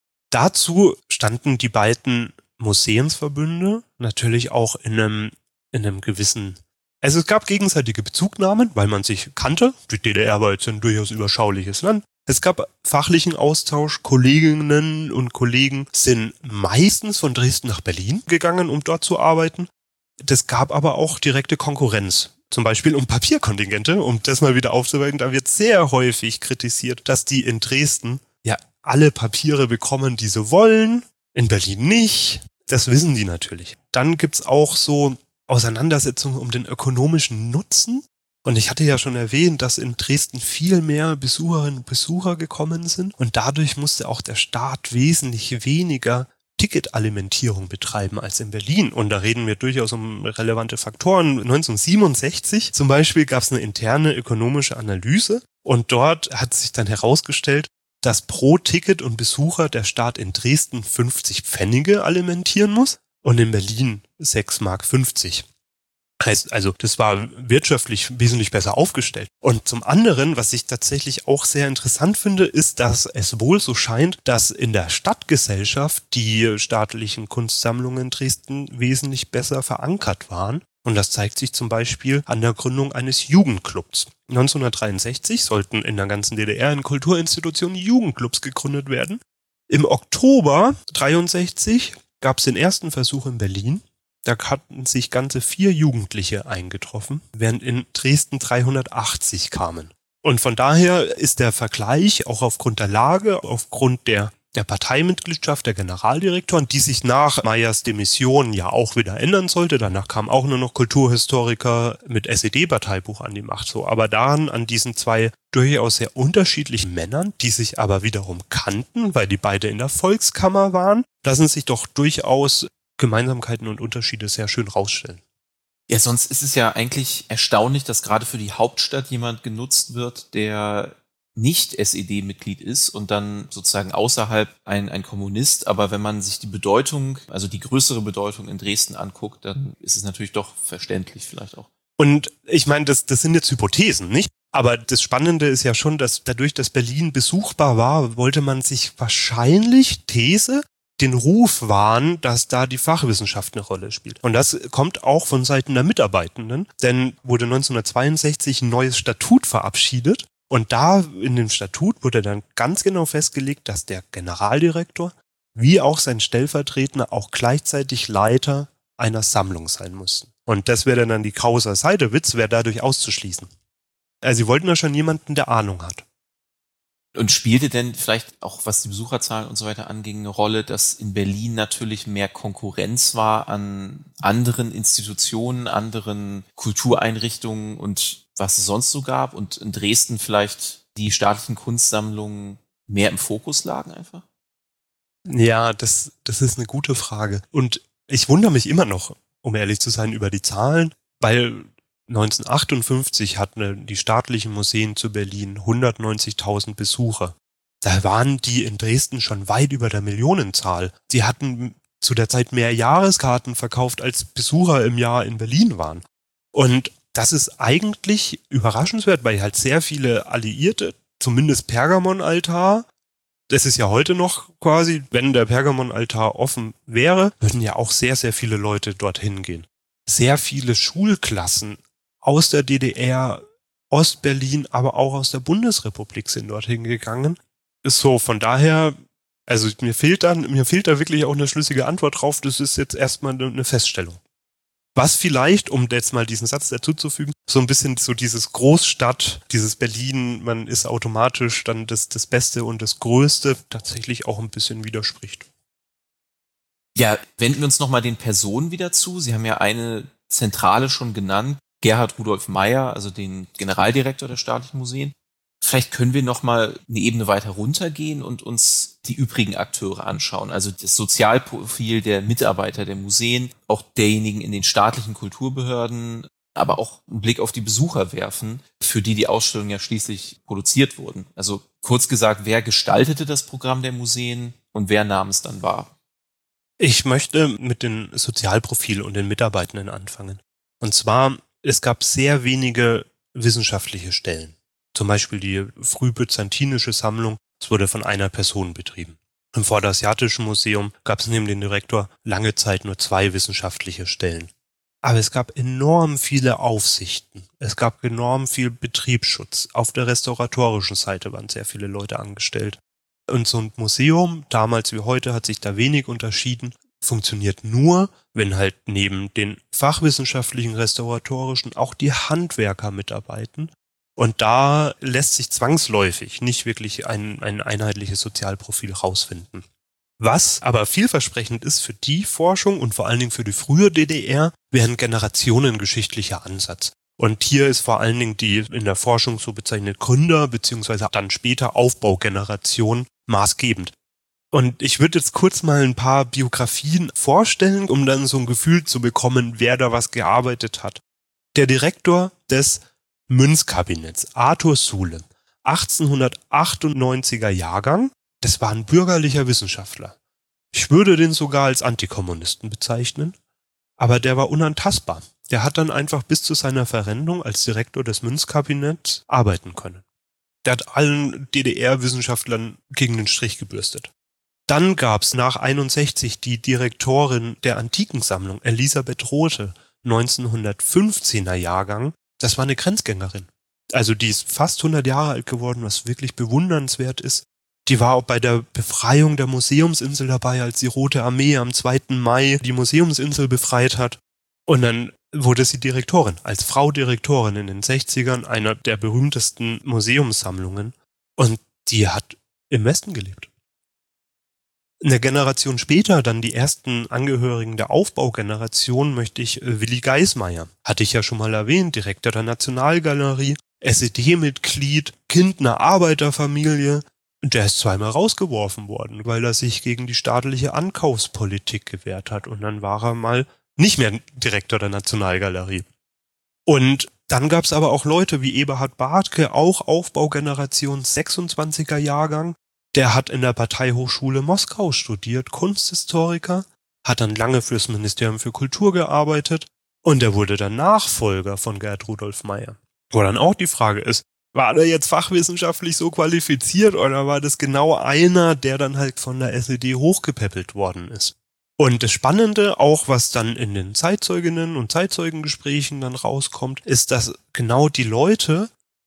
C: Dazu standen die beiden Museumsverbünde natürlich auch in einem, in einem gewissen... Also es gab gegenseitige Bezugnahmen, weil man sich kannte. Die D D R war jetzt ein durchaus überschauliches Land. Es gab fachlichen Austausch. Kolleginnen und Kollegen sind meistens von Dresden nach Berlin gegangen, um dort zu arbeiten. Das gab aber auch direkte Konkurrenz. Zum Beispiel um Papierkontingente, um das mal wieder aufzuweichen. Da wird sehr häufig kritisiert, dass die in Dresden ja alle Papiere bekommen, die sie wollen. In Berlin nicht. Das wissen die natürlich. Dann gibt's auch so Auseinandersetzungen um den ökonomischen Nutzen. Und ich hatte ja schon erwähnt, dass in Dresden viel mehr Besucherinnen und Besucher gekommen sind. Und dadurch musste auch der Staat wesentlich weniger Ticketalimentierung betreiben als in Berlin. Und da reden wir durchaus um relevante Faktoren. neunzehnhundertsiebenundsechzig zum Beispiel gab es eine interne ökonomische Analyse. Und dort hat sich dann herausgestellt, dass pro Ticket und Besucher der Staat in Dresden fünfzig Pfennige alimentieren muss. Und in Berlin sechs Mark fünfzig. Heißt also, das war wirtschaftlich wesentlich besser aufgestellt. Und zum anderen, was ich tatsächlich auch sehr interessant finde, ist, dass es wohl so scheint, dass in der Stadtgesellschaft die staatlichen Kunstsammlungen in Dresden wesentlich besser verankert waren. Und das zeigt sich zum Beispiel an der Gründung eines Jugendclubs. neunzehnhundertdreiundsechzig sollten in der ganzen D D R in Kulturinstitutionen Jugendclubs gegründet werden. Im Oktober dreiundsechzig gab es den ersten Versuch in Berlin. Da hatten sich ganze vier Jugendliche eingetroffen, während in Dresden dreihundertachtzig kamen. Und von daher ist der Vergleich auch aufgrund der Lage, aufgrund der, der Parteimitgliedschaft der Generaldirektoren, die sich nach Meyers Demission ja auch wieder ändern sollte. Danach kamen auch nur noch Kulturhistoriker mit S E D-Parteibuch an die Macht. So, aber daran, an diesen zwei durchaus sehr unterschiedlichen Männern, die sich aber wiederum kannten, weil die beide in der Volkskammer waren, lassen sich doch durchaus Gemeinsamkeiten und Unterschiede sehr schön rausstellen.
B: Ja, sonst ist es ja eigentlich erstaunlich, dass gerade für die Hauptstadt jemand genutzt wird, der nicht S E D-Mitglied ist und dann sozusagen außerhalb ein, ein Kommunist. Aber wenn man sich die Bedeutung, also die größere Bedeutung in Dresden anguckt, dann ist es natürlich doch verständlich vielleicht auch.
C: Und ich meine, das, das sind jetzt Hypothesen, nicht? Aber das Spannende ist ja schon, dass dadurch, dass Berlin besuchbar war, wollte man sich wahrscheinlich, These, den Ruf wahren, dass da die Fachwissenschaft eine Rolle spielt. Und das kommt auch von Seiten der Mitarbeitenden, denn wurde neunzehnhundertzweiundsechzig ein neues Statut verabschiedet Und da in dem Statut wurde dann ganz genau festgelegt, dass der Generaldirektor wie auch sein Stellvertreter auch gleichzeitig Leiter einer Sammlung sein mussten. Und das wäre dann die Causa Seydewitz, wäre dadurch auszuschließen. Also sie wollten ja schon jemanden, der Ahnung hat.
B: Und spielte denn vielleicht auch, was die Besucherzahlen und so weiter anging, eine Rolle, dass in Berlin natürlich mehr Konkurrenz war an anderen Institutionen, anderen Kultureinrichtungen und was es sonst so gab und in Dresden vielleicht die staatlichen Kunstsammlungen mehr im Fokus lagen einfach?
C: Ja, das, das ist eine gute Frage. Und ich wundere mich immer noch, um ehrlich zu sein, über die Zahlen, weil neunzehnhundertachtundfünfzig hatten die staatlichen Museen zu Berlin hundertneunzigtausend Besucher. Da waren die in Dresden schon weit über der Millionenzahl. Sie hatten zu der Zeit mehr Jahreskarten verkauft, als Besucher im Jahr in Berlin waren. Und das ist eigentlich überraschenswert, weil halt sehr viele Alliierte, zumindest Pergamonaltar, das ist ja heute noch quasi, wenn der Pergamonaltar offen wäre, würden ja auch sehr, sehr viele Leute dorthin gehen. Sehr viele Schulklassen aus der D D R, Ostberlin, aber auch aus der Bundesrepublik sind dorthin gegangen. Ist so, von daher, also mir fehlt dann, mir fehlt da wirklich auch eine schlüssige Antwort drauf. Das ist jetzt erstmal eine Feststellung. Was vielleicht, um jetzt mal diesen Satz dazuzufügen, so ein bisschen so dieses Großstadt, dieses Berlin, man ist automatisch dann das, das Beste und das Größte, tatsächlich auch ein bisschen widerspricht.
B: Ja, wenden wir uns nochmal den Personen wieder zu. Sie haben ja eine Zentrale schon genannt, Gerhard Rudolf Meyer, also den Generaldirektor der Staatlichen Museen. Vielleicht können wir nochmal eine Ebene weiter runtergehen und uns die übrigen Akteure anschauen. Also das Sozialprofil der Mitarbeiter der Museen, auch derjenigen in den staatlichen Kulturbehörden, aber auch einen Blick auf die Besucher werfen, für die die Ausstellungen ja schließlich produziert wurden. Also kurz gesagt, wer gestaltete das Programm der Museen und wer nahm es dann wahr?
C: Ich möchte mit dem Sozialprofil und den Mitarbeitenden anfangen. Und zwar, es gab sehr wenige wissenschaftliche Stellen. Zum Beispiel die frühbyzantinische Sammlung, es wurde von einer Person betrieben. Im Vorderasiatischen Museum gab es neben dem Direktor lange Zeit nur zwei wissenschaftliche Stellen. Aber es gab enorm viele Aufsichten. Es gab enorm viel Betriebsschutz. Auf der restauratorischen Seite waren sehr viele Leute angestellt. Und so ein Museum, damals wie heute, hat sich da wenig unterschieden, funktioniert nur, wenn halt neben den fachwissenschaftlichen, restauratorischen auch die Handwerker mitarbeiten. Und da lässt sich zwangsläufig nicht wirklich ein, ein einheitliches Sozialprofil rausfinden. Was aber vielversprechend ist für die Forschung und vor allen Dingen für die frühe D D R, wäre ein generationengeschichtlicher Ansatz. Und hier ist vor allen Dingen die in der Forschung so bezeichnete Gründer- bzw. dann später Aufbaugeneration maßgebend. Und ich würde jetzt kurz mal ein paar Biografien vorstellen, um dann so ein Gefühl zu bekommen, wer da was gearbeitet hat. Der Direktor des Münzkabinetts, Arthur Suhle, achtzehnhundertachtundneunziger Jahrgang, das war ein bürgerlicher Wissenschaftler. Ich würde den sogar als Antikommunisten bezeichnen, aber der war unantastbar. Der hat dann einfach bis zu seiner Verrentung als Direktor des Münzkabinetts arbeiten können. Der hat allen D D R-Wissenschaftlern gegen den Strich gebürstet. Dann gab's nach einundsechzig die Direktorin der Antikensammlung, Elisabeth Rothe, neunzehnhundertfünfzehner Jahrgang. Das war eine Grenzgängerin. Also die ist fast hundert Jahre alt geworden, was wirklich bewundernswert ist. Die war auch bei der Befreiung der Museumsinsel dabei, als die Rote Armee am zweiten Mai die Museumsinsel befreit hat. Und dann wurde sie Direktorin, als Frau Direktorin in den sechzigern, einer der berühmtesten Museumssammlungen. Und die hat im Westen gelebt. Eine Generation später, dann die ersten Angehörigen der Aufbaugeneration, möchte ich äh, Willi Geismeier. Hatte ich ja schon mal erwähnt, Direktor der Nationalgalerie, S E D-Mitglied, Kind einer Arbeiterfamilie. Der ist zweimal rausgeworfen worden, weil er sich gegen die staatliche Ankaufspolitik gewehrt hat. Und dann war er mal nicht mehr Direktor der Nationalgalerie. Und dann gab es aber auch Leute wie Eberhard Bartke, auch Aufbaugeneration sechsundzwanziger Jahrgang. Der hat in der Parteihochschule Moskau studiert, Kunsthistoriker, hat dann lange fürs Ministerium für Kultur gearbeitet und der wurde dann Nachfolger von Gerd Rudolf Meyer. Wo dann auch die Frage ist, war der jetzt fachwissenschaftlich so qualifiziert oder war das genau einer, der dann halt von der S E D hochgepäppelt worden ist? Und das Spannende, auch was dann in den Zeitzeuginnen und Zeitzeugengesprächen dann rauskommt, ist, dass genau die Leute,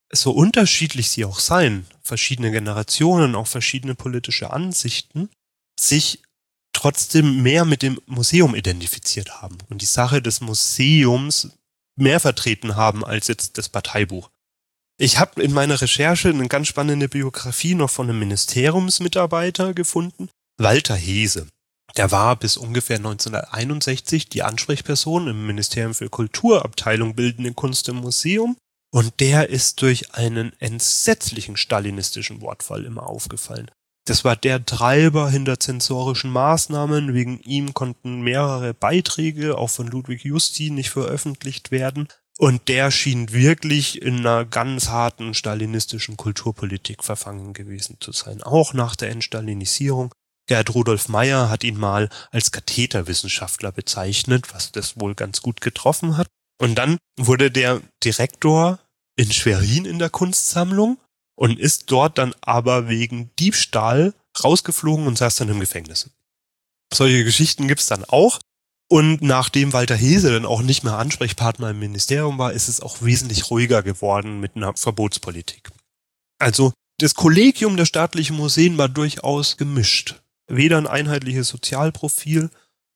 C: so unterschiedlich sie auch seien, verschiedene Generationen, auch verschiedene politische Ansichten, sich trotzdem mehr mit dem Museum identifiziert haben und die Sache des Museums mehr vertreten haben als jetzt das Parteibuch. Ich habe in meiner Recherche eine ganz spannende Biografie noch von einem Ministeriumsmitarbeiter gefunden, Walter Hese. Der war bis ungefähr neunzehnhunderteinundsechzig die Ansprechperson im Ministerium für Kultur, Abteilung Bildende Kunst im Museum. Und der ist durch einen entsetzlichen stalinistischen Wortfall immer aufgefallen. Das war der Treiber hinter zensorischen Maßnahmen. Wegen ihm konnten mehrere Beiträge, auch von Ludwig Justi, nicht veröffentlicht werden. Und der schien wirklich in einer ganz harten stalinistischen Kulturpolitik verfangen gewesen zu sein. Auch nach der Entstalinisierung. Gerd Rudolf Meyer hat ihn mal als Katheterwissenschaftler bezeichnet, was das wohl ganz gut getroffen hat. Und dann wurde der Direktor in Schwerin in der Kunstsammlung und ist dort dann aber wegen Diebstahl rausgeflogen und saß dann im Gefängnis. Solche Geschichten gibt's dann auch. Und nachdem Walter Hese dann auch nicht mehr Ansprechpartner im Ministerium war, ist es auch wesentlich ruhiger geworden mit einer Verbotspolitik. Also das Kollegium der staatlichen Museen war durchaus gemischt. Weder ein einheitliches Sozialprofil,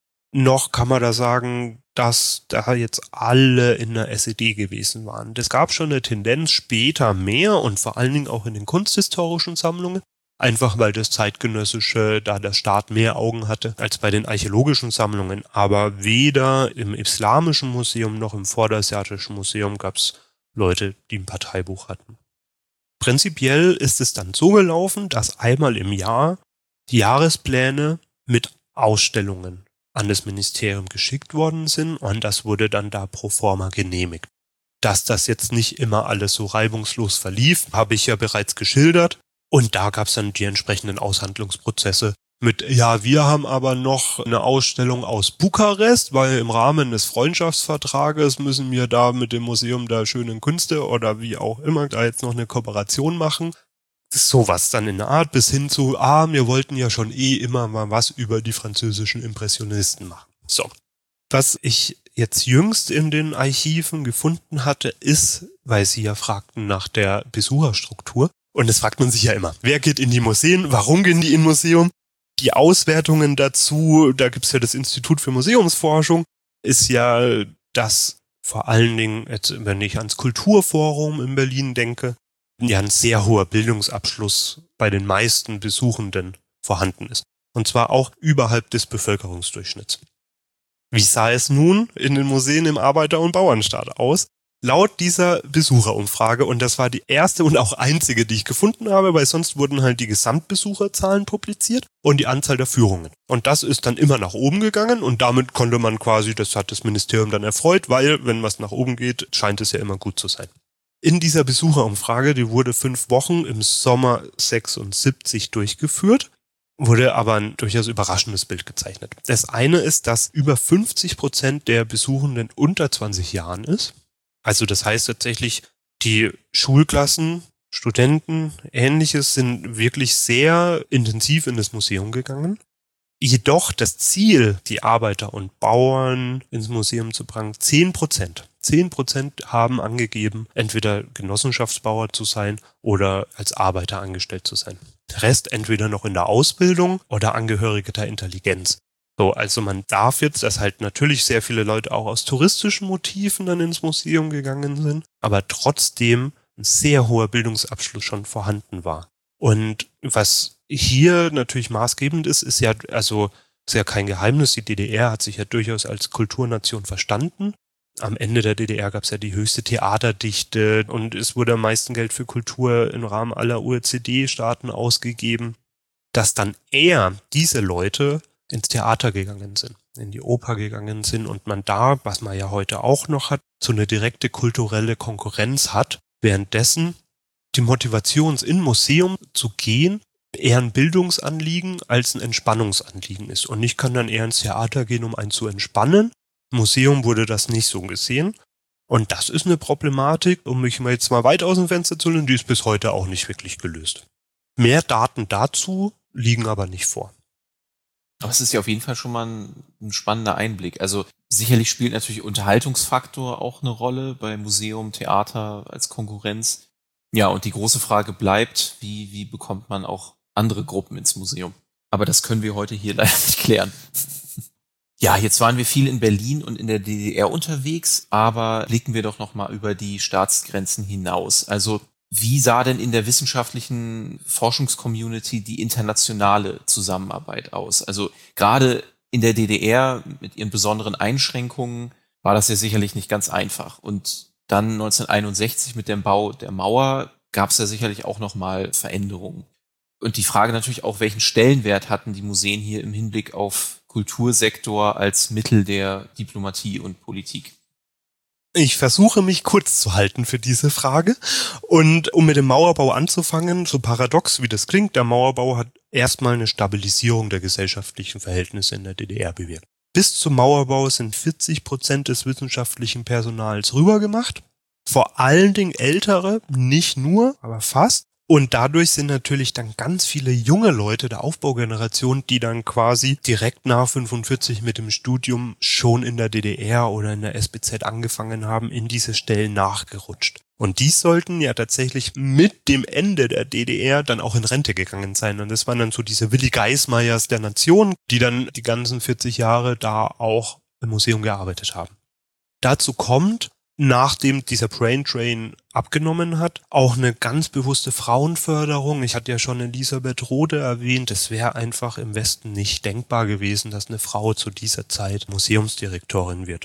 C: noch kann man da sagen, dass da jetzt alle in der S E D gewesen waren. Das gab schon eine Tendenz später mehr und vor allen Dingen auch in den kunsthistorischen Sammlungen, einfach weil das Zeitgenössische, da der Staat mehr Augen hatte als bei den archäologischen Sammlungen. Aber weder im Islamischen Museum noch im Vorderasiatischen Museum gab es Leute, die ein Parteibuch hatten. Prinzipiell ist es dann so gelaufen, dass einmal im Jahr die Jahrespläne mit Ausstellungen an das Ministerium geschickt worden sind und das wurde dann da pro forma genehmigt. Dass das jetzt nicht immer alles so reibungslos verlief, habe ich ja bereits geschildert. Und da gab es dann die entsprechenden Aushandlungsprozesse mit, ja, wir haben aber noch eine Ausstellung aus Bukarest, weil im Rahmen des Freundschaftsvertrages müssen wir da mit dem Museum der schönen Künste oder wie auch immer da jetzt noch eine Kooperation machen. Sowas dann in der Art bis hin zu, ah, wir wollten ja schon eh immer mal was über die französischen Impressionisten machen. So. Was ich jetzt jüngst in den Archiven gefunden hatte, ist, weil Sie ja fragten nach der Besucherstruktur, und das fragt man sich ja immer, wer geht in die Museen, warum gehen die in Museum? Die Auswertungen dazu, da gibt's ja das Institut für Museumsforschung, ist ja, dass vor allen Dingen, jetzt, wenn ich ans Kulturforum in Berlin denke, ja ein sehr hoher Bildungsabschluss bei den meisten Besuchenden vorhanden ist. Und zwar auch überhalb des Bevölkerungsdurchschnitts. Wie sah es nun in den Museen im Arbeiter- und Bauernstaat aus? Laut dieser Besucherumfrage, und das war die erste und auch einzige, die ich gefunden habe, weil sonst wurden halt die Gesamtbesucherzahlen publiziert und die Anzahl der Führungen. Und das ist dann immer nach oben gegangen und damit konnte man quasi, das hat das Ministerium dann erfreut, weil wenn was nach oben geht, scheint es ja immer gut zu sein. In dieser Besucherumfrage, die wurde fünf Wochen im Sommer sechsundsiebzig durchgeführt, wurde aber ein durchaus überraschendes Bild gezeichnet. Das eine ist, dass über fünfzig Prozent der Besuchenden unter zwanzig Jahren ist. Also das heißt tatsächlich, die Schulklassen, Studenten, Ähnliches sind wirklich sehr intensiv in das Museum gegangen. Jedoch das Ziel, die Arbeiter und Bauern ins Museum zu bringen, zehn Prozent. zehn Prozent haben angegeben, entweder Genossenschaftsbauer zu sein oder als Arbeiter angestellt zu sein. Der Rest entweder noch in der Ausbildung oder Angehörige der Intelligenz. So, also man darf jetzt, dass halt natürlich sehr viele Leute auch aus touristischen Motiven dann ins Museum gegangen sind, aber trotzdem ein sehr hoher Bildungsabschluss schon vorhanden war. Und was hier natürlich maßgebend ist, ist ja, also ist ja kein Geheimnis, die D D R hat sich ja durchaus als Kulturnation verstanden. Am Ende der D D R gab es ja die höchste Theaterdichte und es wurde am meisten Geld für Kultur im Rahmen aller O E C D-Staaten ausgegeben, dass dann eher diese Leute ins Theater gegangen sind, in die Oper gegangen sind und man da, was man ja heute auch noch hat, so eine direkte kulturelle Konkurrenz hat, währenddessen die Motivation, in ein Museum zu gehen, eher ein Bildungsanliegen als ein Entspannungsanliegen ist. Und ich kann dann eher ins Theater gehen, um einen zu entspannen. Im Museum wurde das nicht so gesehen. Und das ist eine Problematik, um mich mal jetzt mal weit aus dem Fenster zu lehnen, die ist bis heute auch nicht wirklich gelöst. Mehr Daten dazu liegen aber nicht vor.
B: Aber es ist ja auf jeden Fall schon mal ein, ein spannender Einblick. Also sicherlich spielt natürlich Unterhaltungsfaktor auch eine Rolle bei Museum, Theater als Konkurrenz. Ja, und die große Frage bleibt, wie, wie bekommt man auch andere Gruppen ins Museum? Aber das können wir heute hier leider nicht klären. Ja, jetzt waren wir viel in Berlin und in der D D R unterwegs, aber blicken wir doch noch mal über die Staatsgrenzen hinaus. Also wie sah denn in der wissenschaftlichen Forschungscommunity die internationale Zusammenarbeit aus? Also gerade in der D D R mit ihren besonderen Einschränkungen war das ja sicherlich nicht ganz einfach. Und dann neunzehnhunderteinundsechzig mit dem Bau der Mauer gab es ja sicherlich auch noch mal Veränderungen. Und die Frage natürlich auch, welchen Stellenwert hatten die Museen hier im Hinblick auf Kultursektor als Mittel der Diplomatie und Politik?
C: Ich versuche mich kurz zu halten für diese Frage. Und um mit dem Mauerbau anzufangen, so paradox wie das klingt, der Mauerbau hat erstmal eine Stabilisierung der gesellschaftlichen Verhältnisse in der D D R bewirkt. Bis zum Mauerbau sind vierzig Prozent des wissenschaftlichen Personals rübergemacht. Vor allen Dingen ältere, nicht nur, aber fast. Und dadurch sind natürlich dann ganz viele junge Leute der Aufbaugeneration, die dann quasi direkt nach fünfundvierzig mit dem Studium schon in der D D R oder in der S B Z angefangen haben, in diese Stellen nachgerutscht. Und die sollten ja tatsächlich mit dem Ende der D D R dann auch in Rente gegangen sein. Und das waren dann so diese Willi Geismeyers der Nation, die dann die ganzen vierzig Jahre da auch im Museum gearbeitet haben. Dazu kommt, nachdem dieser Brain Drain abgenommen hat, auch eine ganz bewusste Frauenförderung. Ich hatte ja schon Elisabeth Rode erwähnt, es wäre einfach im Westen nicht denkbar gewesen, dass eine Frau zu dieser Zeit Museumsdirektorin wird.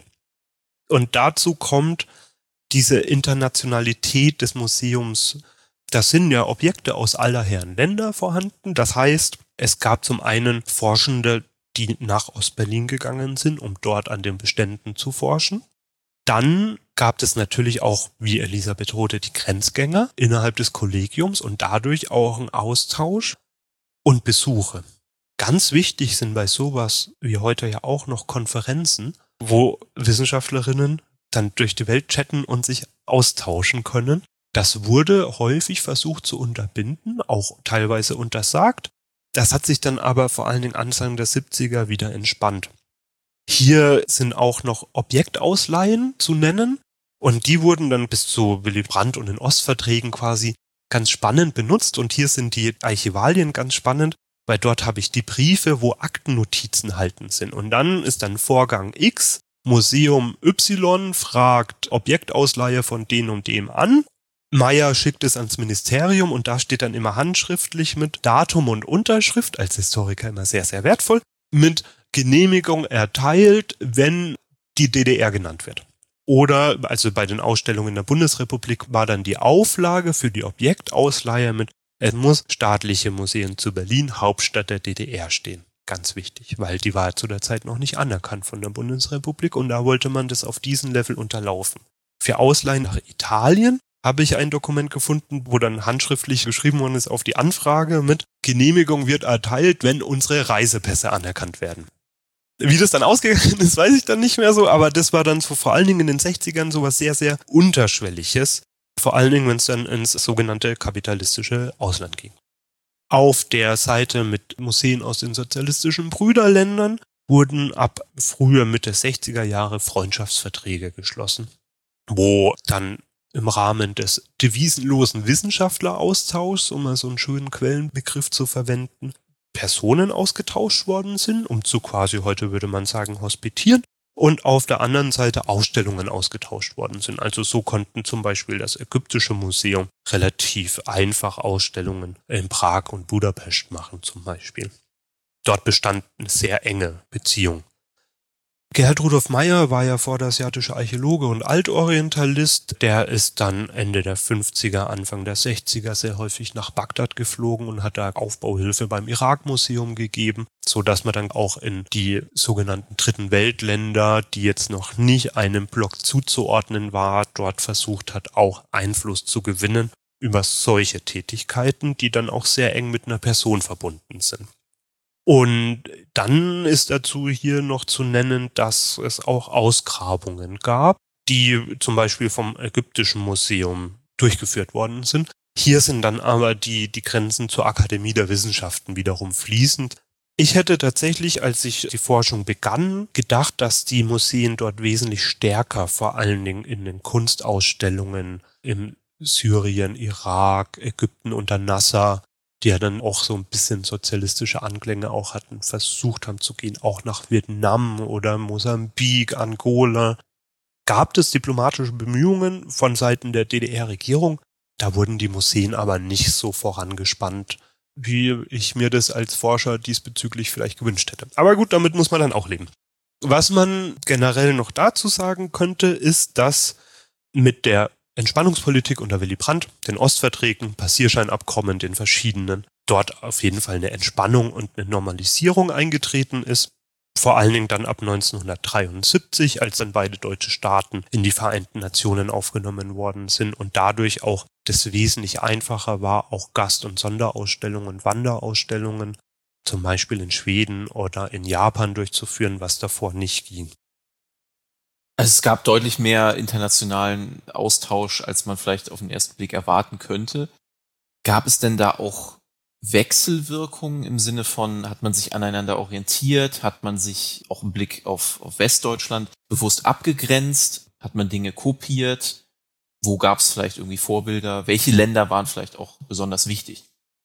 C: Und dazu kommt diese Internationalität des Museums. Da sind ja Objekte aus aller Herren Länder vorhanden. Das heißt, es gab zum einen Forschende, die nach Ostberlin gegangen sind, um dort an den Beständen zu forschen. Dann gab es natürlich auch, wie Elisabeth Rode, die Grenzgänger innerhalb des Kollegiums und dadurch auch einen Austausch und Besuche. Ganz wichtig sind bei sowas wie heute ja auch noch Konferenzen, wo Wissenschaftlerinnen dann durch die Welt chatten und sich austauschen können. Das wurde häufig versucht zu unterbinden, auch teilweise untersagt. Das hat sich dann aber vor allen Dingen Anfang der siebziger wieder entspannt. Hier sind auch noch Objektausleihen zu nennen und die wurden dann bis zu Willy Brandt und den Ostverträgen quasi ganz spannend benutzt und hier sind die Archivalien ganz spannend, weil dort habe ich die Briefe, wo Aktennotizen halten sind und dann ist dann Vorgang X, Museum Y fragt Objektausleihe von dem und dem an, Meyer schickt es ans Ministerium und da steht dann immer handschriftlich mit Datum und Unterschrift, als Historiker immer sehr, sehr wertvoll, mit Genehmigung erteilt, wenn die D D R genannt wird. Oder, also bei den Ausstellungen in der Bundesrepublik war dann die Auflage für die Objektausleihe mit, es muss staatliche Museen zu Berlin, Hauptstadt der D D R stehen. Ganz wichtig, weil die war zu der Zeit noch nicht anerkannt von der Bundesrepublik und da wollte man das auf diesen Level unterlaufen. Für Ausleihen nach Italien habe ich ein Dokument gefunden, wo dann handschriftlich geschrieben worden ist auf die Anfrage mit Genehmigung wird erteilt, wenn unsere Reisepässe anerkannt werden. Wie das dann ausgegangen ist, weiß ich dann nicht mehr so, aber das war dann so vor allen Dingen in den sechzigern so was sehr, sehr Unterschwelliges. Vor allen Dingen, wenn es dann ins sogenannte kapitalistische Ausland ging. Auf der Seite mit Museen aus den sozialistischen Brüderländern wurden ab früher Mitte sechziger Jahre Freundschaftsverträge geschlossen, wo dann im Rahmen des devisenlosen Wissenschaftleraustauschs, um mal so einen schönen Quellenbegriff zu verwenden, Personen ausgetauscht worden sind, um zu quasi, heute würde man sagen, hospitieren. Und auf der anderen Seite Ausstellungen ausgetauscht worden sind. Also so konnten zum Beispiel das Ägyptische Museum relativ einfach Ausstellungen in Prag und Budapest machen zum Beispiel. Dort bestand eine sehr enge Beziehung. Gerhard Rudolf Meyer war ja vorderasiatischer Archäologe und Altorientalist. Der ist dann Ende der fünfziger, Anfang der sechziger sehr häufig nach Bagdad geflogen und hat da Aufbauhilfe beim Irak-Museum gegeben, so dass man dann auch in die sogenannten Dritten Weltländer, die jetzt noch nicht einem Block zuzuordnen war, dort versucht hat, auch Einfluss zu gewinnen über solche Tätigkeiten, die dann auch sehr eng mit einer Person verbunden sind. Und dann ist dazu hier noch zu nennen, dass es auch Ausgrabungen gab, die zum Beispiel vom Ägyptischen Museum durchgeführt worden sind. Hier sind dann aber die, die Grenzen zur Akademie der Wissenschaften wiederum fließend. Ich hätte tatsächlich, als ich die Forschung begann, gedacht, dass die Museen dort wesentlich stärker, vor allen Dingen in den Kunstausstellungen, im Syrien, Irak, Ägypten unter Nasser, die ja dann auch so ein bisschen sozialistische Anklänge auch hatten, versucht haben zu gehen, auch nach Vietnam oder Mosambik, Angola. Gab es diplomatische Bemühungen von Seiten der D D R-Regierung, da wurden die Museen aber nicht so vorangespannt, wie ich mir das als Forscher diesbezüglich vielleicht gewünscht hätte. Aber gut, damit muss man dann auch leben. Was man generell noch dazu sagen könnte, ist, dass mit der Entspannungspolitik unter Willy Brandt, den Ostverträgen, Passierscheinabkommen, den verschiedenen, dort auf jeden Fall eine Entspannung und eine Normalisierung eingetreten ist. Vor allen Dingen dann ab neunzehnhundertdreiundsiebzig, als dann beide deutsche Staaten in die Vereinten Nationen aufgenommen worden sind und dadurch auch das wesentlich einfacher war, auch Gast- und Sonderausstellungen und Wanderausstellungen, zum Beispiel in Schweden oder in Japan durchzuführen, was davor nicht ging.
B: Also es gab deutlich mehr internationalen Austausch, als man vielleicht auf den ersten Blick erwarten könnte. Gab es denn da auch Wechselwirkungen im Sinne von, hat man sich aneinander orientiert, hat man sich auch im Blick auf, auf Westdeutschland bewusst abgegrenzt, hat man Dinge kopiert, wo gab es vielleicht irgendwie Vorbilder, welche Länder waren vielleicht auch besonders wichtig?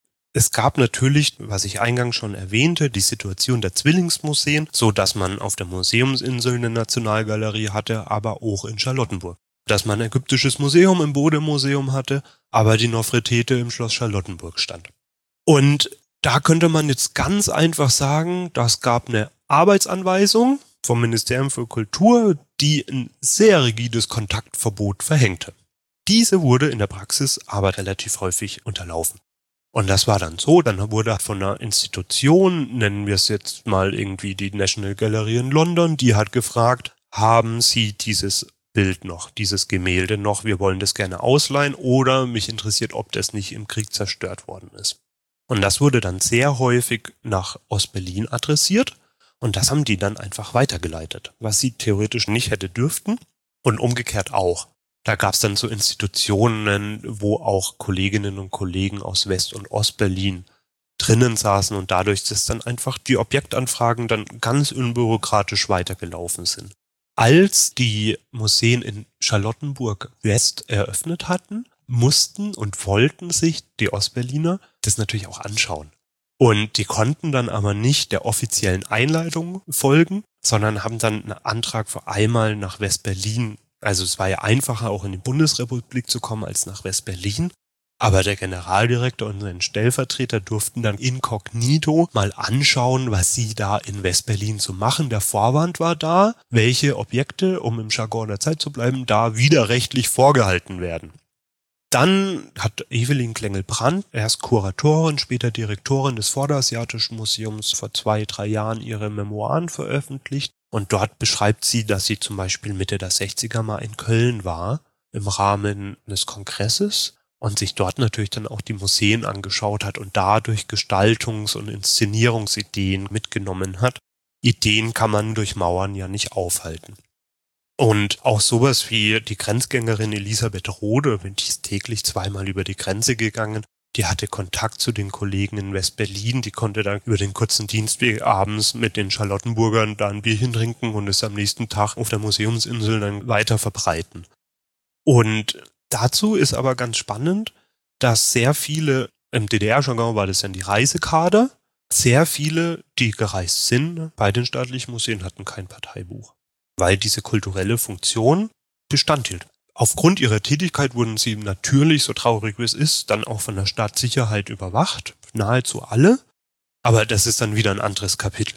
C: Es gab natürlich, was ich eingangs schon erwähnte, die Situation der Zwillingsmuseen, so dass man auf der Museumsinsel eine Nationalgalerie hatte, aber auch in Charlottenburg. Dass man ein ägyptisches Museum im Bode-Museum hatte, aber die Nofretete im Schloss Charlottenburg stand. Und da könnte man jetzt ganz einfach sagen, das gab eine Arbeitsanweisung vom Ministerium für Kultur, die ein sehr rigides Kontaktverbot verhängte. Diese wurde in der Praxis aber relativ häufig unterlaufen. Und das war dann so, dann wurde von einer Institution, nennen wir es jetzt mal irgendwie die National Gallery in London, die hat gefragt, haben Sie dieses Bild noch, dieses Gemälde noch, wir wollen das gerne ausleihen oder mich interessiert, ob das nicht im Krieg zerstört worden ist. Und das wurde dann sehr häufig nach Ostberlin adressiert und das haben die dann einfach weitergeleitet, was sie theoretisch nicht hätte dürften und umgekehrt auch. Da gab es dann so Institutionen, wo auch Kolleginnen und Kollegen aus West- und Ostberlin drinnen saßen und dadurch, dass dann einfach die Objektanfragen dann ganz unbürokratisch weitergelaufen sind. Als die Museen in Charlottenburg West eröffnet hatten, mussten und wollten sich die Ostberliner das natürlich auch anschauen. Und die konnten dann aber nicht der offiziellen Einleitung folgen, sondern haben dann einen Antrag für einmal nach West-Berlin. Also es war ja einfacher, auch in die Bundesrepublik zu kommen, als nach West-Berlin. Aber der Generaldirektor und sein Stellvertreter durften dann inkognito mal anschauen, was sie da in West-Berlin so machen. Der Vorwand war da, welche Objekte, um im Jargon der Zeit zu bleiben, da widerrechtlich vorgehalten werden. Dann hat Evelyn Klengel-Brandt, erst Kuratorin, später Direktorin des Vorderasiatischen Museums, vor zwei, drei Jahren ihre Memoiren veröffentlicht. Und dort beschreibt sie, dass sie zum Beispiel Mitte der sechziger mal in Köln war, im Rahmen des Kongresses, und sich dort natürlich dann auch die Museen angeschaut hat und dadurch Gestaltungs- und Inszenierungsideen mitgenommen hat. Ideen kann man durch Mauern ja nicht aufhalten. Und auch sowas wie die Grenzgängerin Elisabeth Rode, die ist täglich zweimal über die Grenze gegangen, die hatte Kontakt zu den Kollegen in West-Berlin, die konnte dann über den kurzen Dienstweg abends mit den Charlottenburgern da ein Bierchen trinken und es am nächsten Tag auf der Museumsinsel dann weiter verbreiten. Und dazu ist aber ganz spannend, dass sehr viele, im D D R-Jargon war das dann die Reisekader, sehr viele, die gereist sind, bei den staatlichen Museen hatten kein Parteibuch, weil diese kulturelle Funktion Bestand hielt. Aufgrund ihrer Tätigkeit wurden sie natürlich, so traurig wie es ist, dann auch von der Staatssicherheit überwacht, nahezu alle, aber das ist dann wieder ein anderes Kapitel.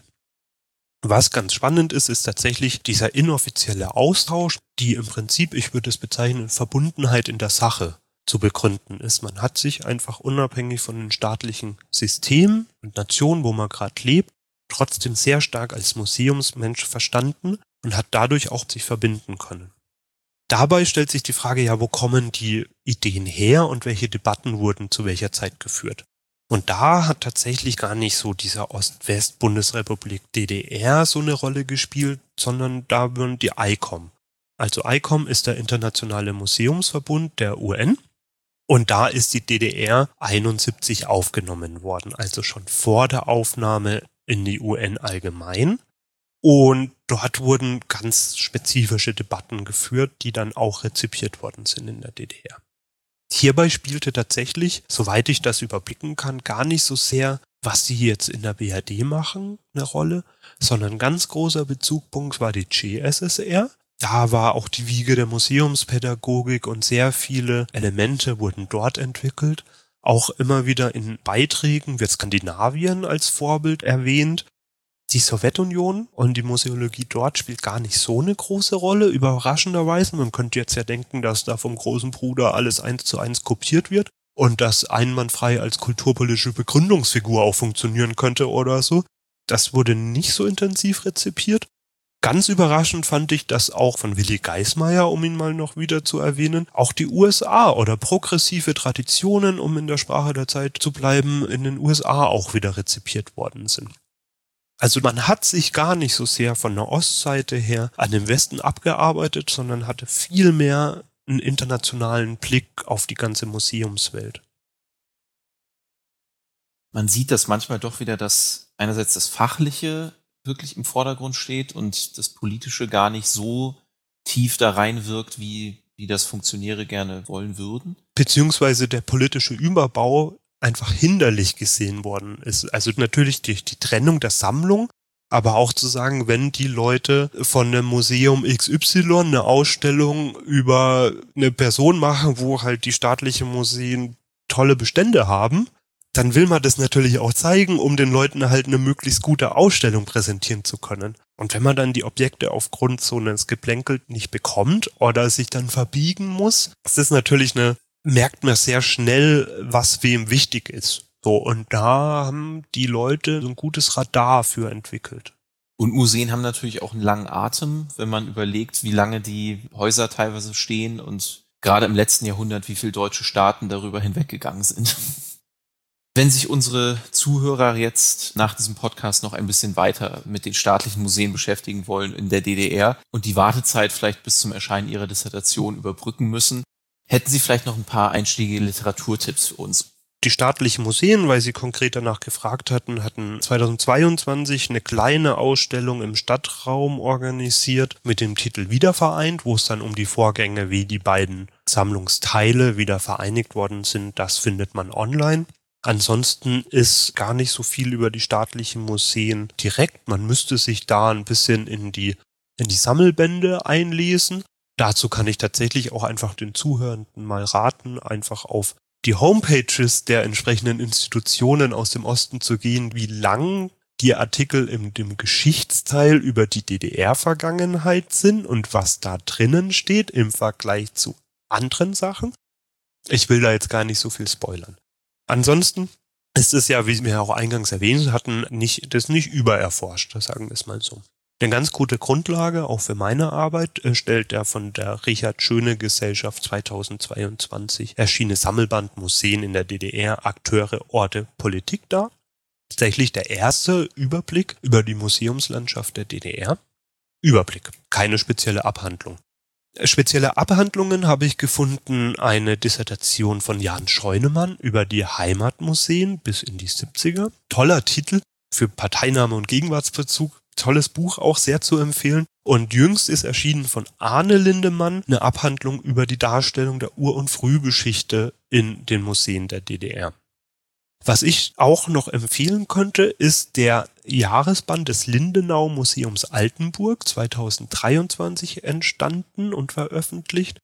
C: Was ganz spannend ist, ist tatsächlich dieser inoffizielle Austausch, die im Prinzip, ich würde es bezeichnen, Verbundenheit in der Sache zu begründen ist. Man hat sich einfach unabhängig von den staatlichen Systemen und Nationen, wo man gerade lebt, trotzdem sehr stark als Museumsmensch verstanden und hat dadurch auch sich verbinden können. Dabei stellt sich die Frage, ja, wo kommen die Ideen her und welche Debatten wurden zu welcher Zeit geführt? Und da hat tatsächlich gar nicht so dieser Ost-West-Bundesrepublik D D R so eine Rolle gespielt, sondern da würden die I C O M. Also I C O M ist der Internationale Museumsverbund der U N und da ist die D D R einundsiebzig aufgenommen worden, also schon vor der Aufnahme in die U N allgemein. Und dort wurden ganz spezifische Debatten geführt, die dann auch rezipiert worden sind in der D D R. Hierbei spielte tatsächlich, soweit ich das überblicken kann, gar nicht so sehr, was die jetzt in der B R D machen, eine Rolle, sondern ein ganz großer Bezugspunkt war die C S S R. Da war auch die Wiege der Museumspädagogik und sehr viele Elemente wurden dort entwickelt. Auch immer wieder in Beiträgen wird Skandinavien als Vorbild erwähnt. Die Sowjetunion und die Museologie dort spielt gar nicht so eine große Rolle, überraschenderweise. Man könnte jetzt ja denken, dass da vom großen Bruder alles eins zu eins kopiert wird und dass einwandfrei als kulturpolitische Begründungsfigur auch funktionieren könnte oder so. Das wurde nicht so intensiv rezipiert. Ganz überraschend fand ich, dass auch von Willi Geismeier, um ihn mal noch wieder zu erwähnen, auch die U S A oder progressive Traditionen, um in der Sprache der Zeit zu bleiben, in den U S A auch wieder rezipiert worden sind. Also man hat sich gar nicht so sehr von der Ostseite her an den Westen abgearbeitet, sondern hatte viel mehr einen internationalen Blick auf die ganze Museumswelt.
B: Man sieht das manchmal doch wieder, dass einerseits das Fachliche wirklich im Vordergrund steht und das Politische gar nicht so tief da reinwirkt, wie, wie das Funktionäre gerne wollen würden.
C: Beziehungsweise der politische Überbau einfach hinderlich gesehen worden ist. Also natürlich die, die Trennung der Sammlung, aber auch zu sagen, wenn die Leute von einem Museum X Y eine Ausstellung über eine Person machen, wo halt die staatlichen Museen tolle Bestände haben, dann will man das natürlich auch zeigen, um den Leuten halt eine möglichst gute Ausstellung präsentieren zu können. Und wenn man dann die Objekte aufgrund so eines Geplänkelt nicht bekommt oder sich dann verbiegen muss, das ist natürlich eine, merkt man sehr schnell, was wem wichtig ist. So, und da haben die Leute so ein gutes Radar für entwickelt.
B: Und Museen haben natürlich auch einen langen Atem, wenn man überlegt, wie lange die Häuser teilweise stehen und gerade im letzten Jahrhundert, wie viele deutsche Staaten darüber hinweggegangen sind. Wenn sich unsere Zuhörer jetzt nach diesem Podcast noch ein bisschen weiter mit den staatlichen Museen beschäftigen wollen in der D D R und die Wartezeit vielleicht bis zum Erscheinen ihrer Dissertation überbrücken müssen, hätten Sie vielleicht noch ein paar einschlägige Literaturtipps für uns?
C: Die staatlichen Museen, weil Sie konkret danach gefragt hatten, hatten zweitausendzweiundzwanzig eine kleine Ausstellung im Stadtraum organisiert mit dem Titel Wiedervereint, wo es dann um die Vorgänge, wie die beiden Sammlungsteile wieder vereinigt worden sind, das findet man online. Ansonsten ist gar nicht so viel über die staatlichen Museen direkt. Man müsste sich da ein bisschen in die, in die Sammelbände einlesen. Dazu kann ich tatsächlich auch einfach den Zuhörenden mal raten, einfach auf die Homepages der entsprechenden Institutionen aus dem Osten zu gehen, wie lang die Artikel in dem Geschichtsteil über die D D R-Vergangenheit sind und was da drinnen steht im Vergleich zu anderen Sachen. Ich will da jetzt gar nicht so viel spoilern. Ansonsten ist es ja, wie wir auch eingangs erwähnt hatten, nicht, das nicht übererforscht, sagen wir es mal so. Eine ganz gute Grundlage, auch für meine Arbeit, stellt der von der Richard Schöne Gesellschaft zweitausendzweiundzwanzig erschienene Sammelband Museen in der D D R, Akteure, Orte, Politik dar. Tatsächlich der erste Überblick über die Museumslandschaft der D D R. Überblick, keine spezielle Abhandlung. Spezielle Abhandlungen habe ich gefunden, eine Dissertation von Jan Scheunemann über die Heimatmuseen bis in die siebziger. Toller Titel für Parteinahme und Gegenwartsbezug. Tolles Buch, auch sehr zu empfehlen. Und jüngst ist erschienen von Arne Lindemann eine Abhandlung über die Darstellung der Ur- und Frühgeschichte in den Museen der D D R. Was ich auch noch empfehlen könnte, ist der Jahresband des Lindenau Museums Altenburg zweitausenddreiundzwanzig entstanden und veröffentlicht,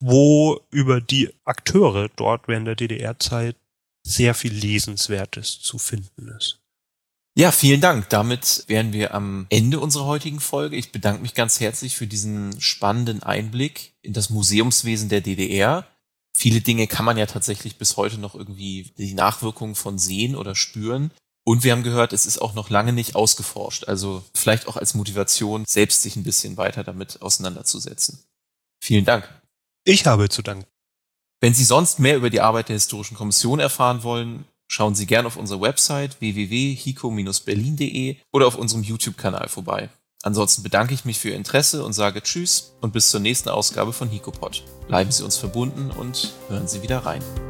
C: wo über die Akteure dort während der D D R-Zeit sehr viel Lesenswertes zu finden ist.
B: Ja, vielen Dank. Damit wären wir am Ende unserer heutigen Folge. Ich bedanke mich ganz herzlich für diesen spannenden Einblick in das Museumswesen der D D R. Viele Dinge kann man ja tatsächlich bis heute noch irgendwie die Nachwirkungen von sehen oder spüren. Und wir haben gehört, es ist auch noch lange nicht ausgeforscht. Also vielleicht auch als Motivation, selbst sich ein bisschen weiter damit auseinanderzusetzen. Vielen Dank.
C: Ich habe zu danken.
B: Wenn Sie sonst mehr über die Arbeit der Historischen Kommission erfahren wollen, schauen Sie gerne auf unserer Website w w w punkt hico Bindestrich berlin punkt de oder auf unserem YouTube-Kanal vorbei. Ansonsten bedanke ich mich für Ihr Interesse und sage Tschüss und bis zur nächsten Ausgabe von HICOPOD. Bleiben Sie uns verbunden und hören Sie wieder rein.